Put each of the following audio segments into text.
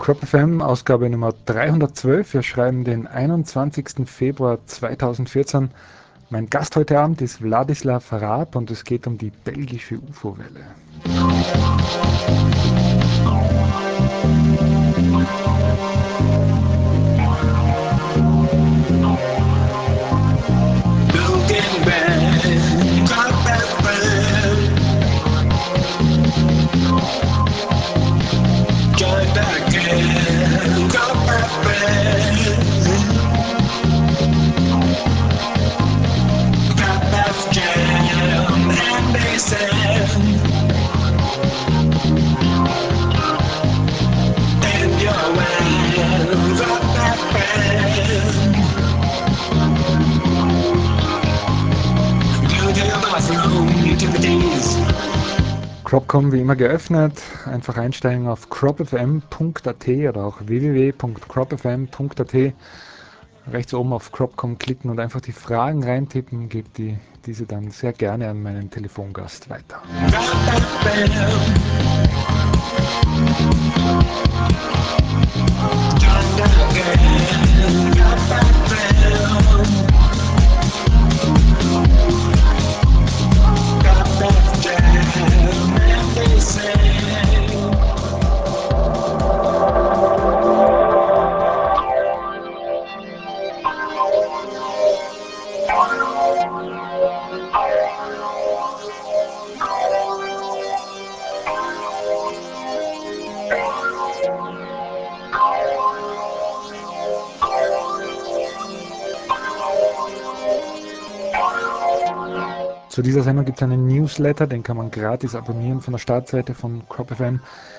Crop FM, Ausgabe Nummer 312. Wir schreiben den 21. Februar 2014. Mein Gast heute Abend ist Wladislav Raab und es geht um die belgische UFO-Welle. Cropcom wie immer geöffnet, einfach einsteigen auf cropfm.at oder auch www.cropfm.at, rechts oben auf Cropcom klicken und einfach die Fragen reintippen, gebe diese dann sehr gerne an meinen Telefongast weiter. Zu dieser Sendung gibt es einen Newsletter, den kann man gratis abonnieren von der Startseite von CropFM,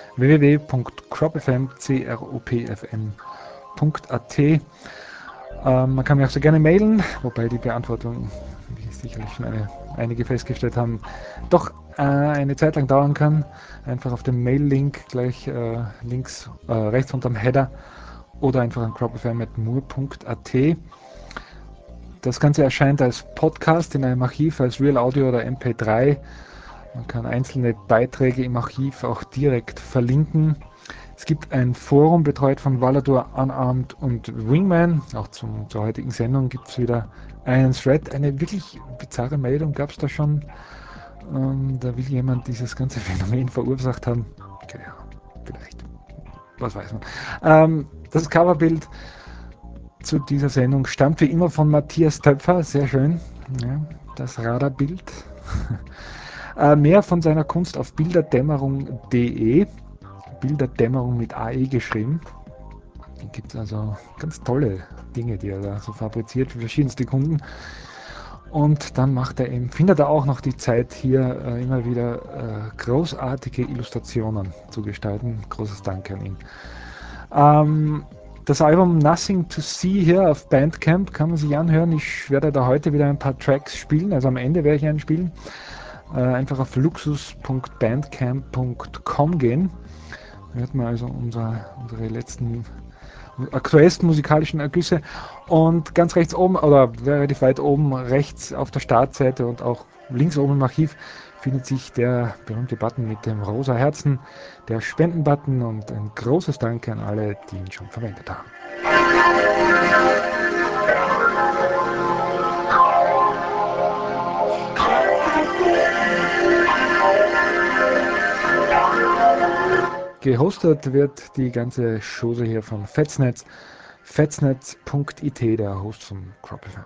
www.cropfm.at. Man kann mich auch sehr gerne mailen, wobei die Beantwortung, wie sicherlich schon einige festgestellt haben, doch eine Zeit lang dauern kann. Einfach auf dem Mail-Link gleich links, rechts unterm Header oder einfach an cropfm.mur.at. Das Ganze erscheint als Podcast in einem Archiv, als Real Audio oder MP3. Man kann einzelne Beiträge im Archiv auch direkt verlinken. Es gibt ein Forum, betreut von Valador, Unarmed und Wingman. Auch zur heutigen Sendung gibt es wieder einen Thread. Eine wirklich bizarre Meldung gab es da schon. Da will jemand dieses ganze Phänomen verursacht haben. Okay, ja, vielleicht. Was weiß man. Das Coverbild zu dieser Sendung stammt wie immer von Matthias Töpfer, sehr schön, ja, das Radarbild. Mehr von seiner Kunst auf bilderdämmerung.de, Bilderdämmerung mit AE geschrieben. Da gibt es also ganz tolle Dinge, die er da so fabriziert für verschiedenste Kunden. Und dann findet er auch noch die Zeit, hier immer wieder großartige Illustrationen zu gestalten. Großes Dank an ihn. Das Album Nothing to See hier auf Bandcamp kann man sich anhören. Ich werde da heute wieder ein paar Tracks spielen, also am Ende werde ich einen spielen. Einfach auf luxus.bandcamp.com gehen. Da hört man also unsere aktuellsten musikalischen Ergüsse. Und ganz rechts oben, oder relativ weit oben rechts auf der Startseite und auch links oben im Archiv findet sich der berühmte Button mit dem rosa Herzen, der Spendenbutton, und ein großes Danke an alle, die ihn schon verwendet haben. Gehostet wird die ganze Chose hier von Fetsnetz, fetsnetz.it, der Host von CropFM.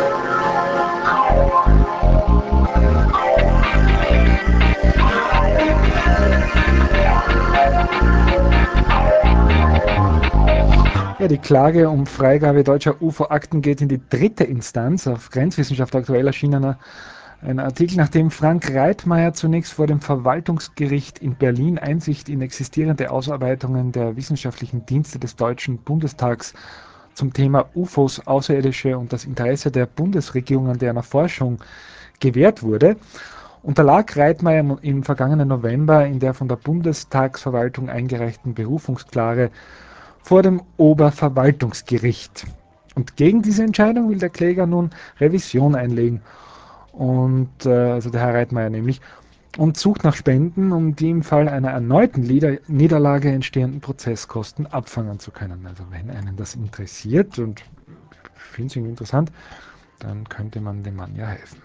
Ja, die Klage um Freigabe deutscher UFO-Akten geht in die dritte Instanz. Auf Grenzwissenschaft aktuell erschienener ein Artikel, nachdem Frank Reitmeier zunächst vor dem Verwaltungsgericht in Berlin Einsicht in existierende Ausarbeitungen der wissenschaftlichen Dienste des Deutschen Bundestags zum Thema UFOs, Außerirdische und das Interesse der Bundesregierung an deren Erforschung gewährt wurde, unterlag Reitmeier im vergangenen November in der von der Bundestagsverwaltung eingereichten Berufungsklage vor dem Oberverwaltungsgericht. Und gegen diese Entscheidung will der Kläger nun Revision einlegen. Und also der Herr Reitmeier nämlich. und sucht nach Spenden, um die im Fall einer erneuten Niederlage entstehenden Prozesskosten abfangen zu können. Also wenn einen das interessiert und ich finde es interessant, dann könnte man dem Mann ja helfen.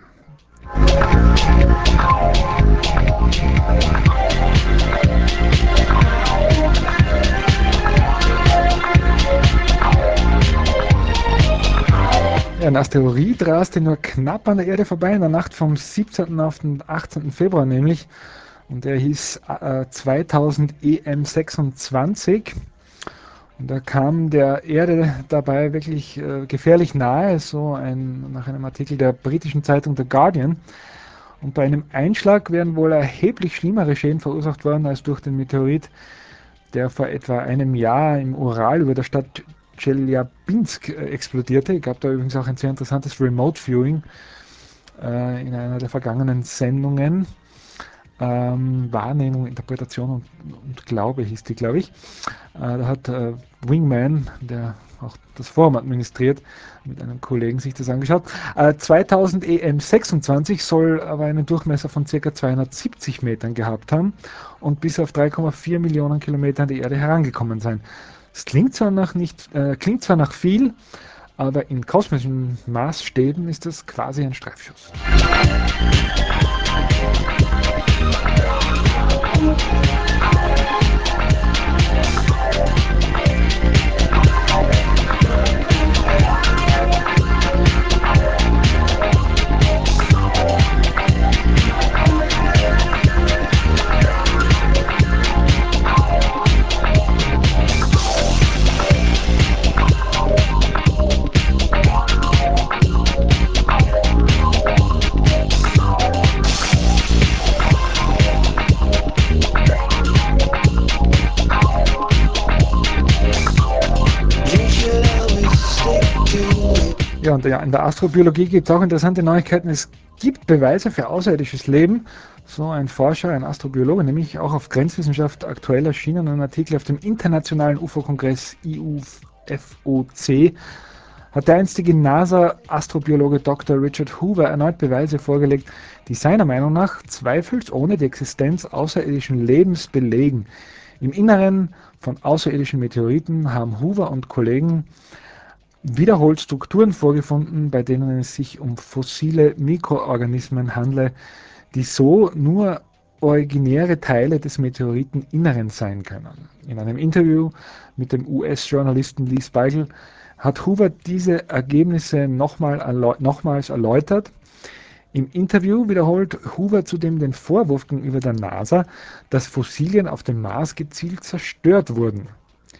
Ja, ein Asteroid raste nur knapp an der Erde vorbei in der Nacht vom 17. auf den 18. Februar nämlich. Und er hieß 2000 EM26. Und da kam der Erde dabei wirklich gefährlich nahe, nach einem Artikel der britischen Zeitung The Guardian. Und bei einem Einschlag wären wohl erheblich schlimmere Schäden verursacht worden als durch den Meteorit, der vor etwa einem Jahr im Ural über der Stadt Tscheljabinsk explodierte. Gab da übrigens auch ein sehr interessantes Remote Viewing in einer der vergangenen Sendungen. Wahrnehmung, Interpretation und Glaube hieß die, glaube ich. Da hat Wingman, der auch das Forum administriert, mit einem Kollegen sich das angeschaut. 2000 EM26 soll aber einen Durchmesser von ca. 270 Metern gehabt haben und bis auf 3,4 Millionen Kilometer an die Erde herangekommen sein. Es klingt zwar nach viel, aber in kosmischen Maßstäben ist das quasi ein Streifschuss. Ja, und ja, in der Astrobiologie gibt es auch interessante Neuigkeiten. Es gibt Beweise für außerirdisches Leben. So ein Forscher, ein Astrobiologe, nämlich auch auf Grenzwissenschaft aktuell erschienen, ein Artikel auf dem internationalen UFO-Kongress IUFOC, hat der einstige NASA-Astrobiologe Dr. Richard Hoover erneut Beweise vorgelegt, die seiner Meinung nach zweifelsohne die Existenz außerirdischen Lebens belegen. Im Inneren von außerirdischen Meteoriten haben Hoover und Kollegen wiederholt Strukturen vorgefunden, bei denen es sich um fossile Mikroorganismen handle, die so nur originäre Teile des Meteoriteninneren sein können. In einem Interview mit dem US-Journalisten Lee Spiegel hat Hoover diese Ergebnisse nochmals erläutert. Im Interview wiederholt Hoover zudem den Vorwurf gegenüber der NASA, dass Fossilien auf dem Mars gezielt zerstört wurden.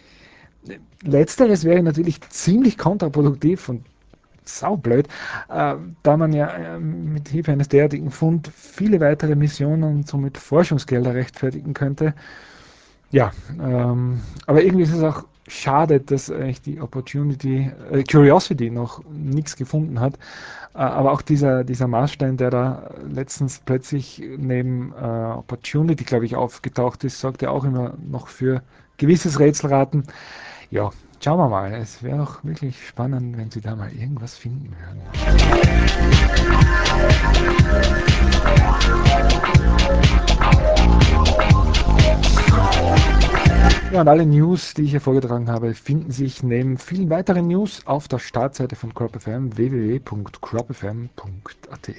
Letzteres wäre natürlich ziemlich kontraproduktiv und saublöd, da man ja mit Hilfe eines derartigen Fund viele weitere Missionen und somit Forschungsgelder rechtfertigen könnte. Ja, aber irgendwie ist es auch schade, dass eigentlich die Curiosity noch nichts gefunden hat. Aber auch dieser Marsstein, der da letztens plötzlich neben Opportunity, glaube ich, aufgetaucht ist, sorgt ja auch immer noch für gewisses Rätselraten. Ja, schauen wir mal. Es wäre doch wirklich spannend, wenn Sie da mal irgendwas finden würden. Ja, und alle News, die ich hier vorgetragen habe, finden sich neben vielen weiteren News auf der Startseite von CropFM www.cropfm.at.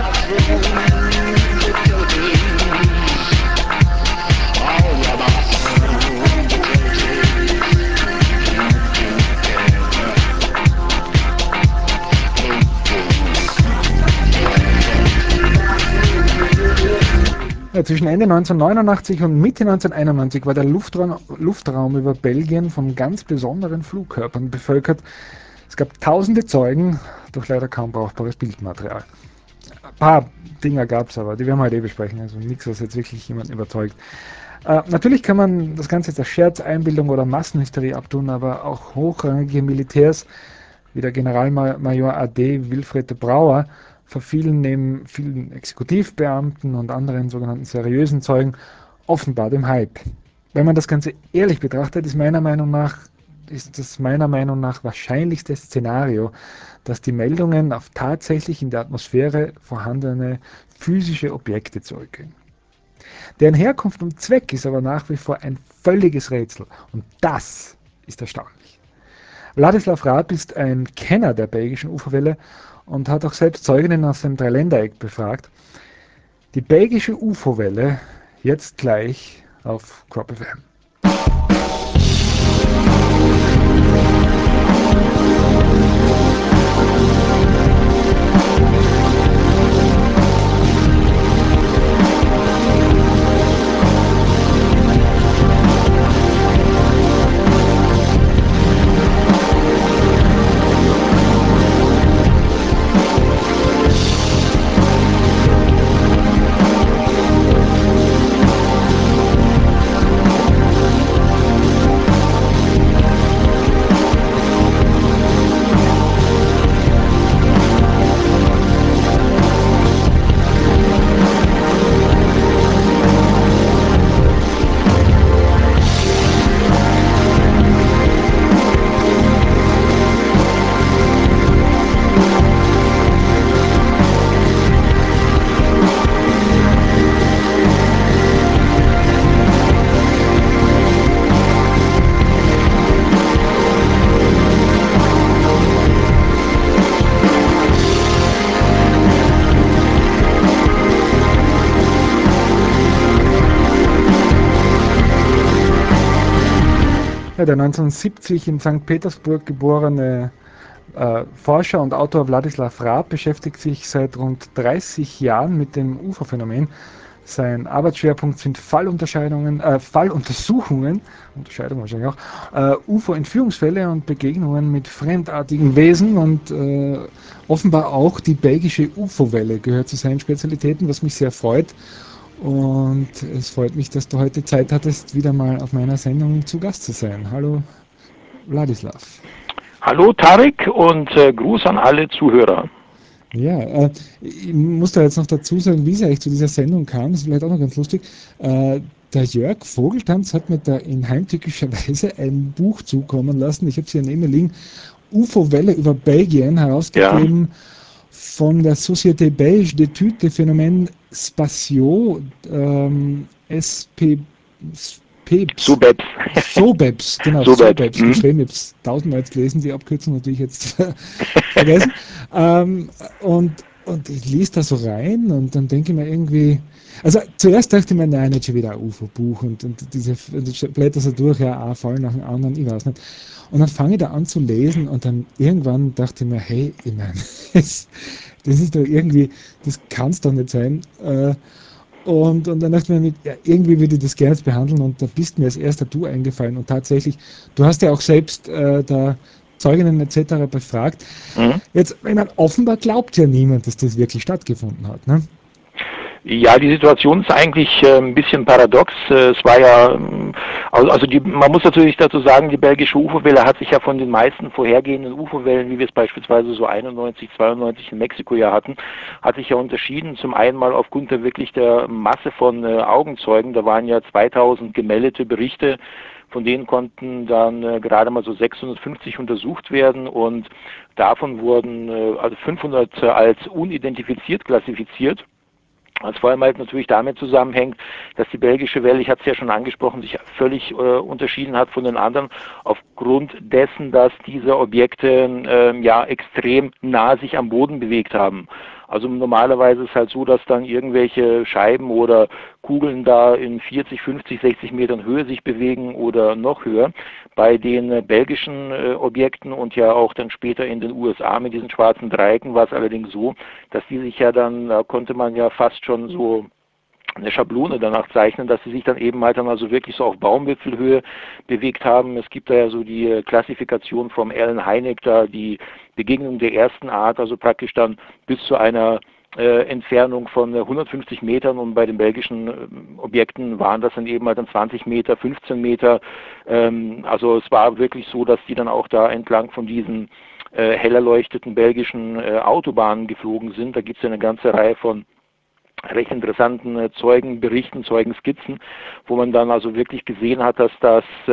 Ja, zwischen Ende 1989 und Mitte 1991 war der Luftraum über Belgien von ganz besonderen Flugkörpern bevölkert. Es gab tausende Zeugen, doch leider kaum brauchbares Bildmaterial. Ein paar Dinger gab es aber, die werden wir heute besprechen, also nichts, was jetzt wirklich jemanden überzeugt. Natürlich kann man das Ganze jetzt als Scherz, Einbildung oder Massenhysterie abtun, aber auch hochrangige Militärs wie der Generalmajor AD Wilfried Brauer verfielen neben vielen Exekutivbeamten und anderen sogenannten seriösen Zeugen offenbar dem Hype. Wenn man das Ganze ehrlich betrachtet, ist das meiner Meinung nach wahrscheinlichste Szenario, dass die Meldungen auf tatsächlich in der Atmosphäre vorhandene physische Objekte zurückgehen. Deren Herkunft und Zweck ist aber nach wie vor ein völliges Rätsel. Und das ist erstaunlich. Wladislaw Raab ist ein Kenner der belgischen Uferwelle und hat auch selbst Zeuginnen aus dem Dreiländereck befragt. Die belgische UFO-Welle jetzt gleich auf Crop FM. Ja, der 1970 in St. Petersburg geborene Forscher und Autor Wladislaw Raab beschäftigt sich seit rund 30 Jahren mit dem UFO-Phänomen. Sein Arbeitsschwerpunkt sind Fallunterscheidungen, Falluntersuchungen, Unterscheidung wahrscheinlich auch, UFO-Entführungsfälle und Begegnungen mit fremdartigen Wesen und offenbar auch die belgische UFO-Welle gehört zu seinen Spezialitäten, was mich sehr freut. Und es freut mich, dass du heute Zeit hattest, wieder mal auf meiner Sendung zu Gast zu sein. Hallo, Wladislaw. Hallo Tarek und Gruß an alle Zuhörer. Ja, ich muss da jetzt noch dazu sagen, wie es eigentlich zu dieser Sendung kam. Das ist vielleicht auch noch ganz lustig. Der Jörg Vogeltanz hat mir da in heimtückischer Weise ein Buch zukommen lassen. Ich habe es hier neben mir liegen. UFO-Welle über Belgien, Ja, herausgegeben von der Société Belge d'études des phénomènes spatiaux, SP, PEPS, Subebs. SOBEPS, genau, Subebs. SOBEPS geschrieben. Ich habe es tausendmal jetzt gelesen, die Abkürzung natürlich jetzt vergessen. Und ich lese da so rein und dann denke ich mir irgendwie, also zuerst dachte ich mir, nein, nicht schon wieder ein UFO-Buch und diese blätter so durch, ja, ein Fall nach dem anderen, ich weiß nicht. Und dann fange ich da an zu lesen und dann irgendwann dachte ich mir, hey, ich meine, das ist doch irgendwie, das kann es doch nicht sein. Und dann dachte ich mir, ja, irgendwie würde ich das gerne behandeln und da bist mir als erster du eingefallen. Und tatsächlich, du hast ja auch selbst da Zeuginnen etc. befragt. Mhm. Jetzt, ich meine, offenbar glaubt ja niemand, dass das wirklich stattgefunden hat. Ne? Ja, die Situation ist eigentlich ein bisschen paradox. Es war ja, man muss natürlich dazu sagen, die belgische UFO-Welle hat sich ja von den meisten vorhergehenden UFO-Wellen, wie wir es beispielsweise so 91, 92 in Mexiko ja hatten, hat sich ja unterschieden. Zum einen mal aufgrund der wirklich der Masse von Augenzeugen. Da waren ja 2000 gemeldete Berichte, von denen konnten dann gerade mal so 650 untersucht werden und davon wurden also 500 als unidentifiziert klassifiziert. Was vor allem halt natürlich damit zusammenhängt, dass die belgische Welle, ich hatte es ja schon angesprochen, sich völlig unterschieden hat von den anderen, aufgrund dessen, dass diese Objekte ja extrem nah sich am Boden bewegt haben. Also normalerweise ist es halt so, dass dann irgendwelche Scheiben oder Kugeln da in 40, 50, 60 Metern Höhe sich bewegen oder noch höher. Bei den belgischen Objekten und ja auch dann später in den USA mit diesen schwarzen Dreiecken war es allerdings so, dass die sich ja dann, da konnte man ja fast schon so eine Schablone danach zeichnen, dass sie sich dann eben halt dann also wirklich so auf Baumwipfelhöhe bewegt haben. Es gibt da ja so die Klassifikation vom Alan Hynek, da die Begegnung der ersten Art, also praktisch dann bis zu einer Entfernung von 150 Metern und bei den belgischen Objekten waren das dann eben halt dann 20 Meter, 15 Meter. Also es war wirklich so, dass die dann auch da entlang von diesen hell erleuchteten belgischen Autobahnen geflogen sind. Da gibt es ja eine ganze Reihe von recht interessanten Zeugenberichten, Zeugenskizzen, wo man dann also wirklich gesehen hat, dass das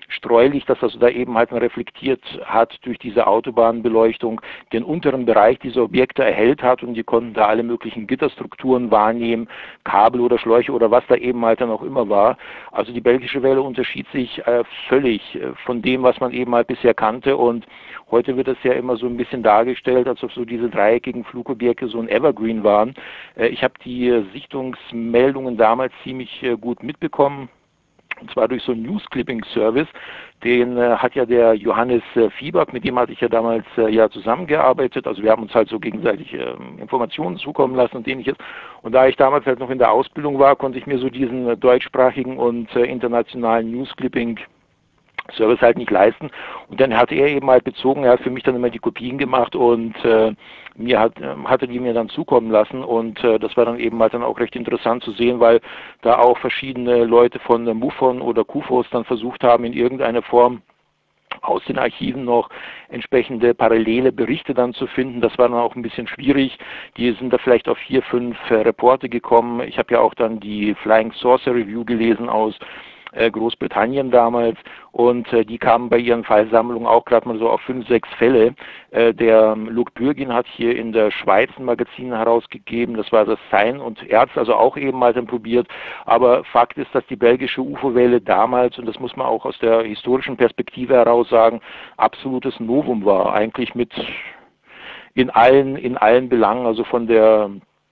Streulicht, das also da eben halt reflektiert hat durch diese Autobahnbeleuchtung, den unteren Bereich dieser Objekte erhellt hat und die konnten da alle möglichen Gitterstrukturen wahrnehmen, Kabel oder Schläuche oder was da eben halt dann auch immer war. Also die belgische Welle unterschied sich völlig von dem, was man eben halt bisher kannte, und heute wird es ja immer so ein bisschen dargestellt, als ob so diese dreieckigen Flugobjekte so ein Evergreen waren. Ich habe die Sichtungsmeldungen damals ziemlich gut mitbekommen. Und zwar durch so einen News-Clipping-Service, den hat ja der Johannes Fiebak, mit dem hatte ich ja damals ja zusammengearbeitet. Also wir haben uns halt so gegenseitig Informationen zukommen lassen und ähnliches. Und da ich damals halt noch in der Ausbildung war, konnte ich mir so diesen deutschsprachigen und internationalen News-Clipping Service halt nicht leisten. Und dann hatte er eben halt bezogen, er hat für mich dann immer die Kopien gemacht und hatte die mir dann zukommen lassen, und das war dann eben halt dann auch recht interessant zu sehen, weil da auch verschiedene Leute von MUFON oder KUFOS dann versucht haben, in irgendeiner Form aus den Archiven noch entsprechende parallele Berichte dann zu finden. Das war dann auch ein bisschen schwierig. Die sind da vielleicht auf 4, 5 Reporte gekommen. Ich habe ja auch dann die Flying Saucer Review gelesen aus Großbritannien damals, und die kamen bei ihren Fallsammlungen auch gerade mal so auf 5, 6 Fälle. Der Luc Bürgin hat hier in der Schweiz ein Magazin herausgegeben, das war das Sein und Erz, also auch eben mal dann probiert, aber Fakt ist, dass die belgische UFO-Welle damals, und das muss man auch aus der historischen Perspektive heraus sagen, absolutes Novum war, eigentlich mit in allen Belangen, also von der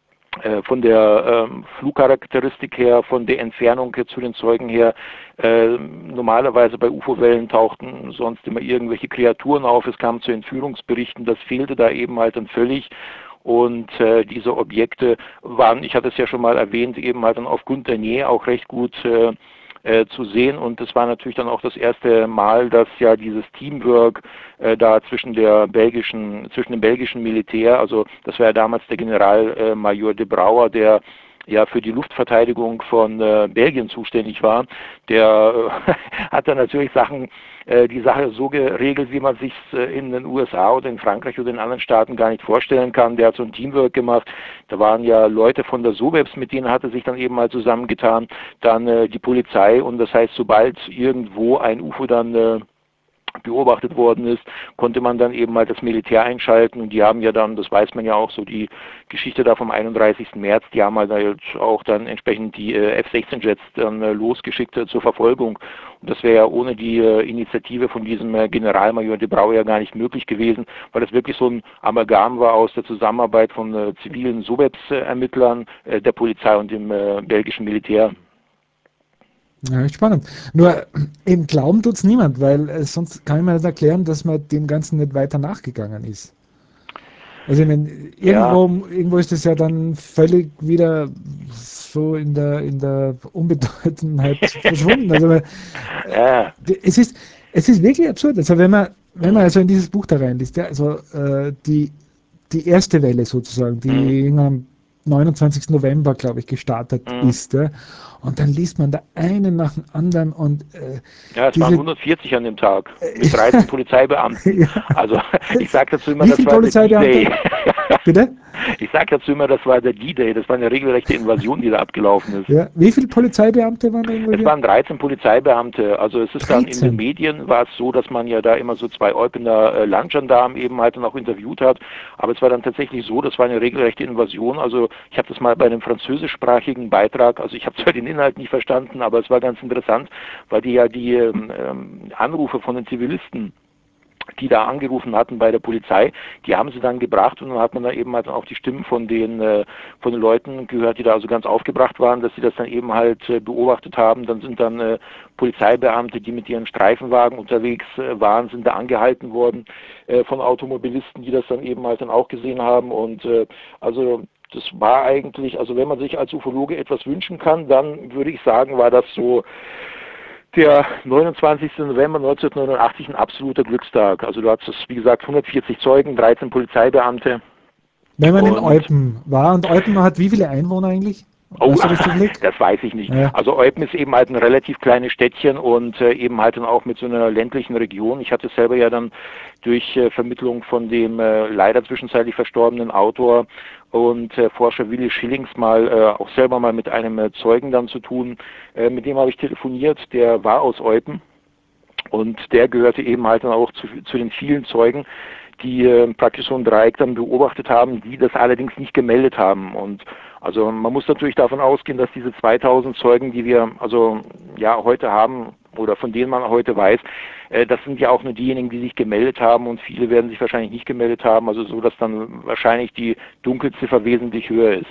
Flugcharakteristik her, von der Entfernung zu den Zeugen her. Normalerweise bei UFO-Wellen tauchten sonst immer irgendwelche Kreaturen auf, es kam zu Entführungsberichten, das fehlte da eben halt dann völlig. Und diese Objekte waren, ich hatte es ja schon mal erwähnt, eben halt dann aufgrund der Nähe auch recht gut zu sehen, und es war natürlich dann auch das erste Mal, dass ja dieses Teamwork da zwischen dem belgischen Militär, also das war ja damals der Generalmajor de Brouwer, der ja für die Luftverteidigung von Belgien zuständig war, der hat dann natürlich die Sache so geregelt, wie man sich in den USA oder in Frankreich oder in anderen Staaten gar nicht vorstellen kann. Der hat so ein Teamwork gemacht. Da waren ja Leute von der SOBEPS, mit denen hatte sich dann eben mal zusammengetan, dann die Polizei, und das heißt, sobald irgendwo ein UFO dann beobachtet worden ist, konnte man dann eben mal das Militär einschalten, und die haben ja dann, das weiß man ja auch, so die Geschichte da vom 31. März, die haben halt auch dann entsprechend die F-16-Jets dann losgeschickt zur Verfolgung, und das wäre ja ohne die Initiative von diesem Generalmajor de Brouwer ja gar nicht möglich gewesen, weil das wirklich so ein Amalgam war aus der Zusammenarbeit von zivilen SOBEPS-Ermittlern, der Polizei und dem belgischen Militär. Ja, echt spannend. Nur eben glauben tut es niemand, weil sonst kann ich mir nicht erklären, dass man dem Ganzen nicht weiter nachgegangen ist. Also ich meine, Ja, irgendwo ist es ja dann völlig wieder so in der Unbedeutendheit verschwunden. Also ja, es ist wirklich absurd. Also wenn man also in dieses Buch da reinliest, ja, also die erste Welle sozusagen, mhm. die am 29. November, glaube ich, gestartet Mhm. ist, ja, und dann liest man da einen nach dem anderen und Ja, es waren diese 140 an dem Tag mit 13 Polizeibeamten. ja, Also ich sage dazu immer, wie das viele war der Polizeibeamte? D-Day. Bitte? Ich sage dazu immer, das war der D-Day. Das war eine regelrechte Invasion, die da abgelaufen ist. Ja, wie viele Polizeibeamte waren da Es involviert? waren 13 Polizeibeamte. Also es ist dann in den 13. Medien war es so, dass man ja da immer so 2 Eupener Landgendarmen eben halt dann auch interviewt hat. Aber es war dann tatsächlich so, das war eine regelrechte Invasion. Also ich habe das mal bei einem französischsprachigen Beitrag, also ich habe zwar den Inhalt nicht verstanden, aber es war ganz interessant, weil die ja die Anrufe von den Zivilisten, die da angerufen hatten bei der Polizei, die haben sie dann gebracht, und dann hat man da eben halt auch die Stimmen von den Leuten gehört, die da also ganz aufgebracht waren, dass sie das dann eben halt beobachtet haben. Dann sind dann Polizeibeamte, die mit ihren Streifenwagen unterwegs waren, sind da angehalten worden von Automobilisten, die das dann eben halt dann auch gesehen haben, und also das war eigentlich, also wenn man sich als Ufologe etwas wünschen kann, dann würde ich sagen, war das so der 29. November 1989 ein absoluter Glückstag. Also du hattest, wie gesagt, 140 Zeugen, 13 Polizeibeamte, Wenn man in und Eupen war, und Eupen hat wie viele Einwohner eigentlich? oh, Weißt du das zufällig? das weiß ich nicht. Ja. Also Eupen ist eben halt ein relativ kleines Städtchen, und eben halt dann auch mit so einer ländlichen Region. Ich hatte selber ja dann durch Vermittlung von dem leider zwischenzeitlich verstorbenen Autor und Forscher Willi Schillings mal auch selber mal mit einem Zeugen dann zu tun. Mit dem habe ich telefoniert, der war aus Eupen. Und der gehörte eben halt dann auch zu den vielen Zeugen, die praktisch so ein Dreieck dann beobachtet haben, die das allerdings nicht gemeldet haben. Und also man muss natürlich davon ausgehen, dass diese 2000 Zeugen, die wir also ja heute haben oder von denen man heute weiß, das sind ja auch nur diejenigen, die sich gemeldet haben, und viele werden sich wahrscheinlich nicht gemeldet haben, also so, dass dann wahrscheinlich die Dunkelziffer wesentlich höher ist.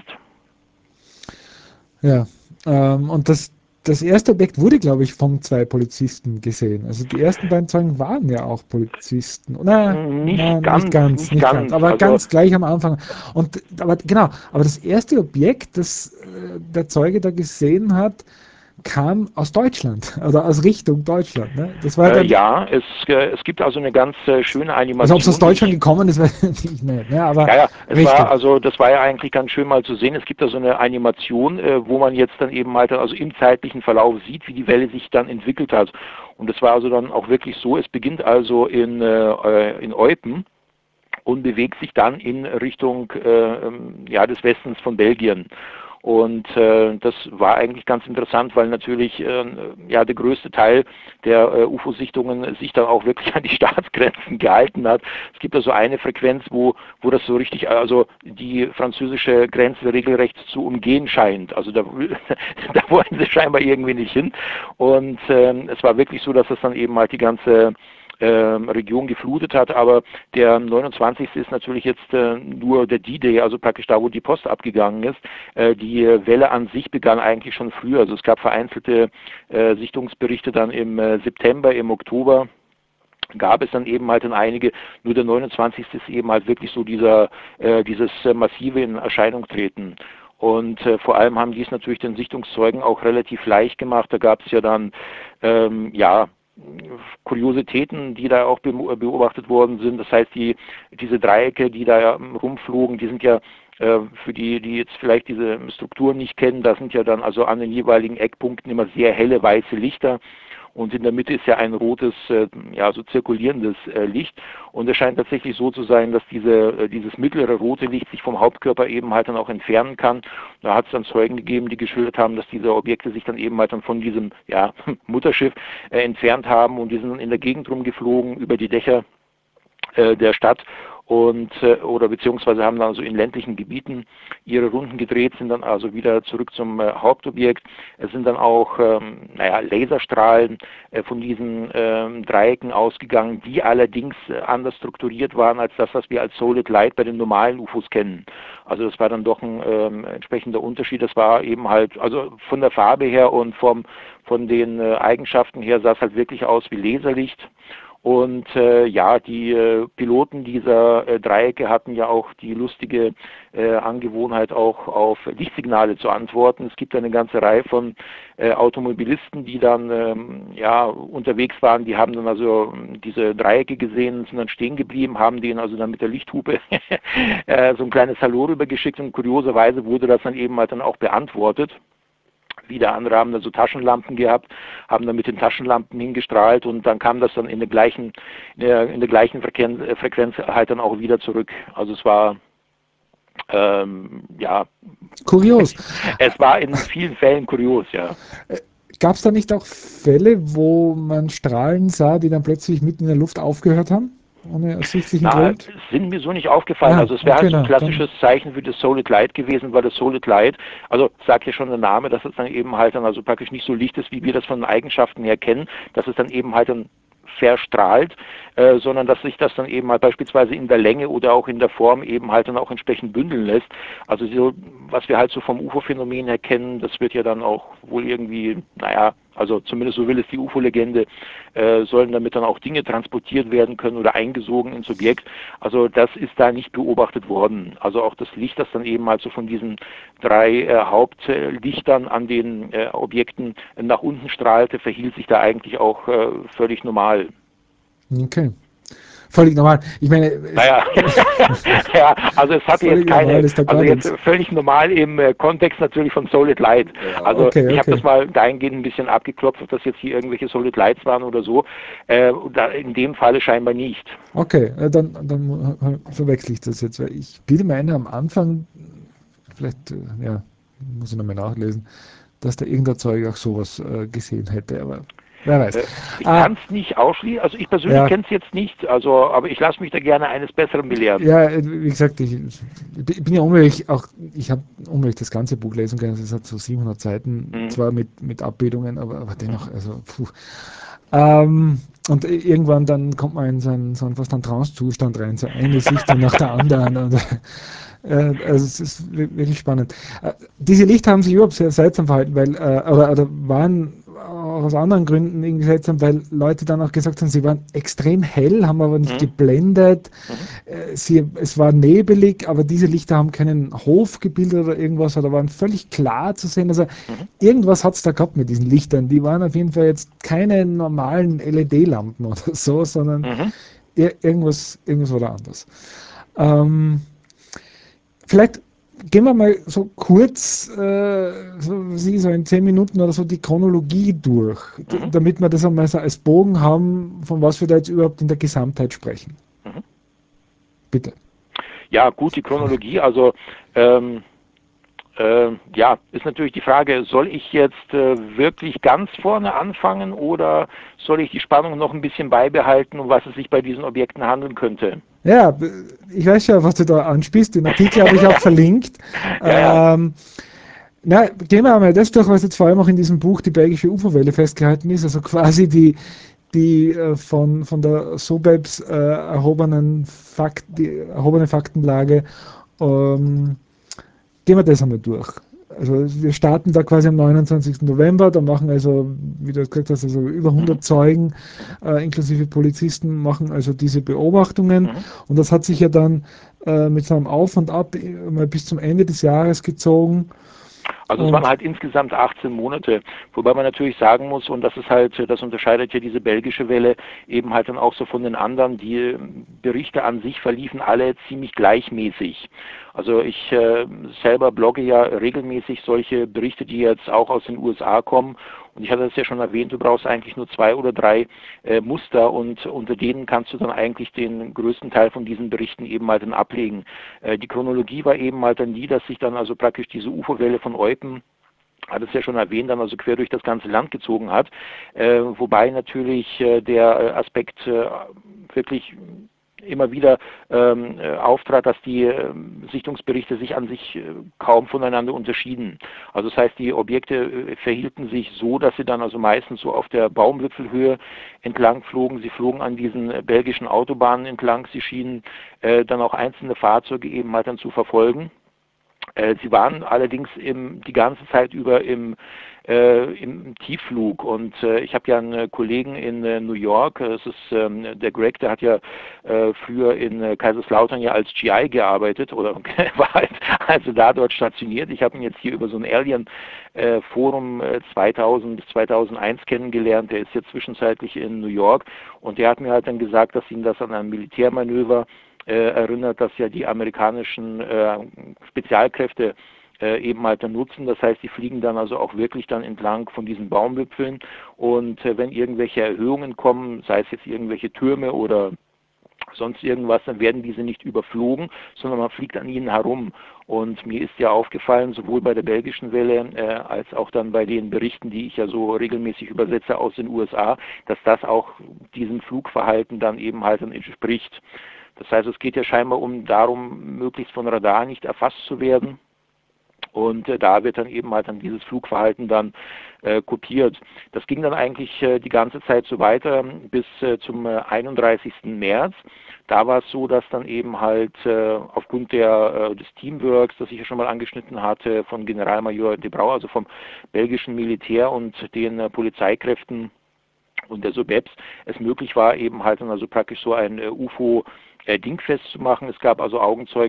Ja, und das erste Objekt wurde, glaube ich, von zwei Polizisten gesehen. Also die ersten beiden Zeugen waren ja auch Polizisten. Nicht Nicht ganz, ganz, nicht nicht ganz, ganz. aber Also ganz gleich am Anfang. Aber genau, aber das erste Objekt, das der Zeuge da gesehen hat, kam aus Deutschland oder aus Richtung Deutschland. Ne? Das war dann, ja, es gibt also eine ganz schöne also ob es aus Animation, die Deutschland ich gekommen ist, weiß ich nicht, ne? Aber ja, ja, Richtung. das war ja eigentlich ganz schön mal zu sehen. Es gibt da so eine Animation, wo man jetzt dann eben halt also im zeitlichen Verlauf sieht, wie die Welle sich dann entwickelt hat. Und es war also dann auch wirklich so, es beginnt also in Eupen und bewegt sich dann in Richtung ja, des Westens von Belgien. Und das war eigentlich ganz interessant, weil natürlich ja der größte Teil der UFO-Sichtungen sich dann auch wirklich an die Staatsgrenzen gehalten hat. Es gibt also eine Frequenz, wo das so richtig, also die französische Grenze regelrecht zu umgehen scheint. Also da, da wollen sie scheinbar irgendwie nicht hin. Und es war wirklich so, dass das dann eben halt die ganze Region geflutet hat, aber der 29. ist natürlich jetzt nur der D-Day, also praktisch da, wo die Post abgegangen ist. Die Welle an sich begann eigentlich schon früher, also es gab vereinzelte Sichtungsberichte dann im September, im Oktober gab es dann eben halt in einige, nur der 29. ist eben halt wirklich so dieses massive in Erscheinung treten. Und vor allem haben die es natürlich den Sichtungszeugen auch relativ leicht gemacht. Da gab es ja dann, ja, Kuriositäten, die da auch beobachtet worden sind. Das heißt, diese Dreiecke, die da rumflogen, die sind ja für die jetzt vielleicht diese Strukturen nicht kennen, da sind ja dann also an den jeweiligen Eckpunkten immer sehr helle weiße Lichter. Und in der Mitte ist ja ein rotes, ja, so zirkulierendes Licht. Und es scheint tatsächlich so zu sein, dass dieses mittlere rote Licht sich vom Hauptkörper eben halt dann auch entfernen kann. Da hat es dann Zeugen gegeben, die geschildert haben, dass diese Objekte sich dann eben halt dann von diesem, ja, Mutterschiff entfernt haben, und die sind in der Gegend rumgeflogen über die Dächer der Stadt, und oder beziehungsweise haben dann also in ländlichen Gebieten ihre Runden gedreht, sind dann also wieder zurück zum Hauptobjekt. Es sind dann auch naja, Laserstrahlen von diesen Dreiecken ausgegangen, die allerdings anders strukturiert waren als das, was wir als Solid Light bei den normalen UFOs kennen. Also das war dann doch ein entsprechender Unterschied. Das war eben halt, also von der Farbe her und von den Eigenschaften her sah es halt wirklich aus wie Laserlicht. Und ja, die Piloten dieser Dreiecke hatten ja auch die lustige Angewohnheit, auch auf Lichtsignale zu antworten. Es gibt eine ganze Reihe von Automobilisten, die dann ja, unterwegs waren. Die haben dann also diese Dreiecke gesehen, sind dann stehen geblieben, haben denen also dann mit der Lichthupe so ein kleines Hallo rübergeschickt, und kurioserweise wurde das dann eben halt dann auch beantwortet. Wieder andere haben da so Taschenlampen gehabt, haben dann mit den Taschenlampen hingestrahlt, und dann kam das dann in der gleichen Frequenz halt dann auch wieder zurück. Also es war ja, Kurios. es war in vielen Fällen kurios, ja. Gab es da nicht auch Fälle, wo man Strahlen sah, die dann plötzlich mitten in der Luft aufgehört haben? Ohne ersichtlichen Na, Grund? sind mir so nicht aufgefallen. Ah, Also es wäre halt okay, so ein na, dann. klassisches Zeichen für das Solid Light gewesen, weil das Solid Light, also sagt ja schon der Name, dass es dann eben halt dann also praktisch nicht so Licht ist, wie wir das von den Eigenschaften her kennen, dass es dann eben halt dann verstrahlt, sondern dass sich das dann eben halt beispielsweise in der Länge oder auch in der Form eben halt dann auch entsprechend bündeln lässt. Also so, was wir halt so vom UFO-Phänomen her kennen, das wird ja dann auch wohl irgendwie, naja, also zumindest so will es die UFO-Legende, sollen damit dann auch Dinge transportiert werden können oder eingesogen ins Objekt. Also das ist da nicht beobachtet worden. Also auch das Licht, das dann eben halt so von diesen drei Hauptlichtern an den Objekten nach unten strahlte, verhielt sich da eigentlich auch völlig normal. Okay. Völlig normal. Ich meine, Naja, ja, also es hatte jetzt völlig normal keine, ist da also gar jetzt nichts. völlig normal im Kontext natürlich von Solid Light. Ja, Also okay, ich habe das okay. mal dahingehend ein bisschen abgeklopft, ob das jetzt hier irgendwelche Solid Lights waren oder so. In dem Falle scheinbar nicht. Okay, dann verwechsel ich das jetzt, weil ich bilde mir ein, am Anfang, vielleicht, ja, muss ich nochmal nachlesen, dass da irgendein Zeug auch sowas gesehen hätte, aber wer weiß. Ich kann es nicht ausschließen, also ich persönlich kenne es jetzt nicht, also, aber ich lasse mich da gerne eines Besseren belehren. Ja, wie gesagt, ich bin ja unmöglich, ich habe unmöglich das ganze Buch lesen können, es hat so 700 Seiten, Mhm. zwar mit Abbildungen, aber dennoch, also, puh. Und irgendwann dann kommt man in so einen fast einen Trance-Zustand rein, so eine Sichtung nach der anderen. Und, also es ist wirklich spannend. Diese Lichter haben sich überhaupt sehr seltsam verhalten, weil, oder waren auch aus anderen Gründen irgendwie seltsam, weil Leute dann auch gesagt haben, sie waren extrem hell, haben aber nicht Mhm. geblendet. Mhm. Es war nebelig, aber diese Lichter haben keinen Hof gebildet oder irgendwas, oder waren völlig klar zu sehen. Also Mhm. irgendwas hat es da gehabt mit diesen Lichtern. Die waren auf jeden Fall jetzt keine normalen LED-Lampen oder so, sondern Mhm. irgendwas war da anders. Ähm, Vielleicht gehen wir mal so kurz, so in 10 Minuten oder so, die Chronologie durch, Mhm. damit wir das einmal so als Bogen haben, von was wir da jetzt überhaupt in der Gesamtheit sprechen. Mhm. Bitte. Ja, gut, die Chronologie, also ja, ist natürlich die Frage, soll ich jetzt wirklich ganz vorne anfangen oder soll ich die Spannung noch ein bisschen beibehalten, um was es sich bei diesen Objekten handeln könnte? Ja, ich weiß ja, was du da anspielst. Den Artikel habe ich auch verlinkt. Ja, ja. Na, gehen wir einmal das durch, was jetzt vor allem auch in diesem Buch die belgische UFO-Welle festgehalten ist. Also quasi die von der SOBEPS die erhobene Faktenlage. Ähm, Gehen wir das einmal durch. Also wir starten da quasi am 29. November, da machen also, wie du gesagt hast, also über Mhm. 100 Zeugen, Mhm. inklusive Polizisten, machen also diese Beobachtungen. Mhm. Und das hat sich ja dann mit so einem Auf und Ab mal bis zum Ende des Jahres gezogen. Also es waren Und halt insgesamt 18 Monate, wobei man natürlich sagen muss, und das ist halt, das unterscheidet ja diese belgische Welle eben halt dann auch so von den anderen, die Berichte an sich verliefen alle ziemlich gleichmäßig. Also ich selber blogge ja regelmäßig solche Berichte, die jetzt auch aus den USA kommen. Und ich hatte das ja schon erwähnt, du brauchst eigentlich nur 2 oder 3 Muster und unter denen kannst du dann eigentlich den größten Teil von diesen Berichten eben mal dann ablegen. Die Chronologie war eben mal dann die, dass sich dann also praktisch diese UFO-Welle von Eupen, hat es ja schon erwähnt, dann also quer durch das ganze Land gezogen hat, wobei natürlich der Aspekt wirklich immer wieder auftrat, dass die Sichtungsberichte sich an sich kaum voneinander unterschieden. Also das heißt, die Objekte verhielten sich so, dass sie dann also meistens so auf der Baumwipfelhöhe entlang flogen. Sie flogen an diesen belgischen Autobahnen entlang. Sie schienen dann auch einzelne Fahrzeuge eben mal dann zu verfolgen. Sie waren allerdings die ganze Zeit über im Tiefflug und ich habe ja einen Kollegen in New York, das ist der Greg, der hat ja früher in Kaiserslautern ja als GI gearbeitet oder war halt also da dort stationiert. Ich habe ihn jetzt hier über so ein Alien Forum 2001 kennengelernt, der ist jetzt zwischenzeitlich in New York und der hat mir halt dann gesagt, dass ihm das an ein Militärmanöver erinnert, dass ja die amerikanischen Spezialkräfte eben halt dann nutzen. Das heißt, die fliegen dann also auch wirklich dann entlang von diesen Baumwipfeln und wenn irgendwelche Erhöhungen kommen, sei es jetzt irgendwelche Türme oder sonst irgendwas, dann werden diese nicht überflogen, sondern man fliegt an ihnen herum. Und mir ist ja aufgefallen, sowohl bei der belgischen Welle als auch dann bei den Berichten, die ich ja so regelmäßig übersetze aus den USA, dass das auch diesem Flugverhalten dann eben halt dann entspricht. Das heißt, es geht ja scheinbar darum, möglichst von Radar nicht erfasst zu werden. Und da wird dann eben halt dann dieses Flugverhalten dann kopiert. Das ging dann eigentlich die ganze Zeit so weiter bis zum 31. März. Da war es so, dass dann eben halt aufgrund des Teamworks, das ich ja schon mal angeschnitten hatte, von Generalmajor de Brauw, also vom belgischen Militär und den Polizeikräften und der SOBEPS, es möglich war, eben halt dann also praktisch so ein UFO dingfest zu machen. Es gab also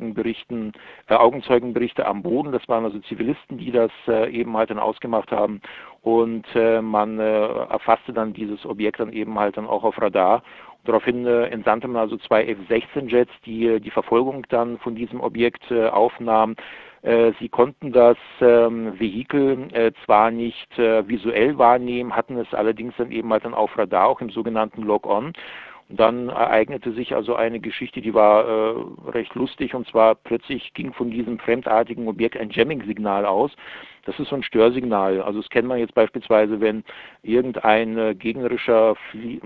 Augenzeugenberichte am Boden. Das waren also Zivilisten, die das eben halt dann ausgemacht haben. Und man erfasste dann dieses Objekt dann eben halt dann auch auf Radar. Und daraufhin entsandte man also 2 F-16-Jets, die die Verfolgung dann von diesem Objekt aufnahmen. Sie konnten das Vehikel zwar nicht visuell wahrnehmen, hatten es allerdings dann eben halt dann auf Radar, auch im sogenannten Log-On. Und dann ereignete sich also eine Geschichte, die war recht lustig, und zwar plötzlich ging von diesem fremdartigen Objekt ein Jamming-Signal aus. Das ist so ein Störsignal. Also das kennt man jetzt beispielsweise, wenn irgendein gegnerisches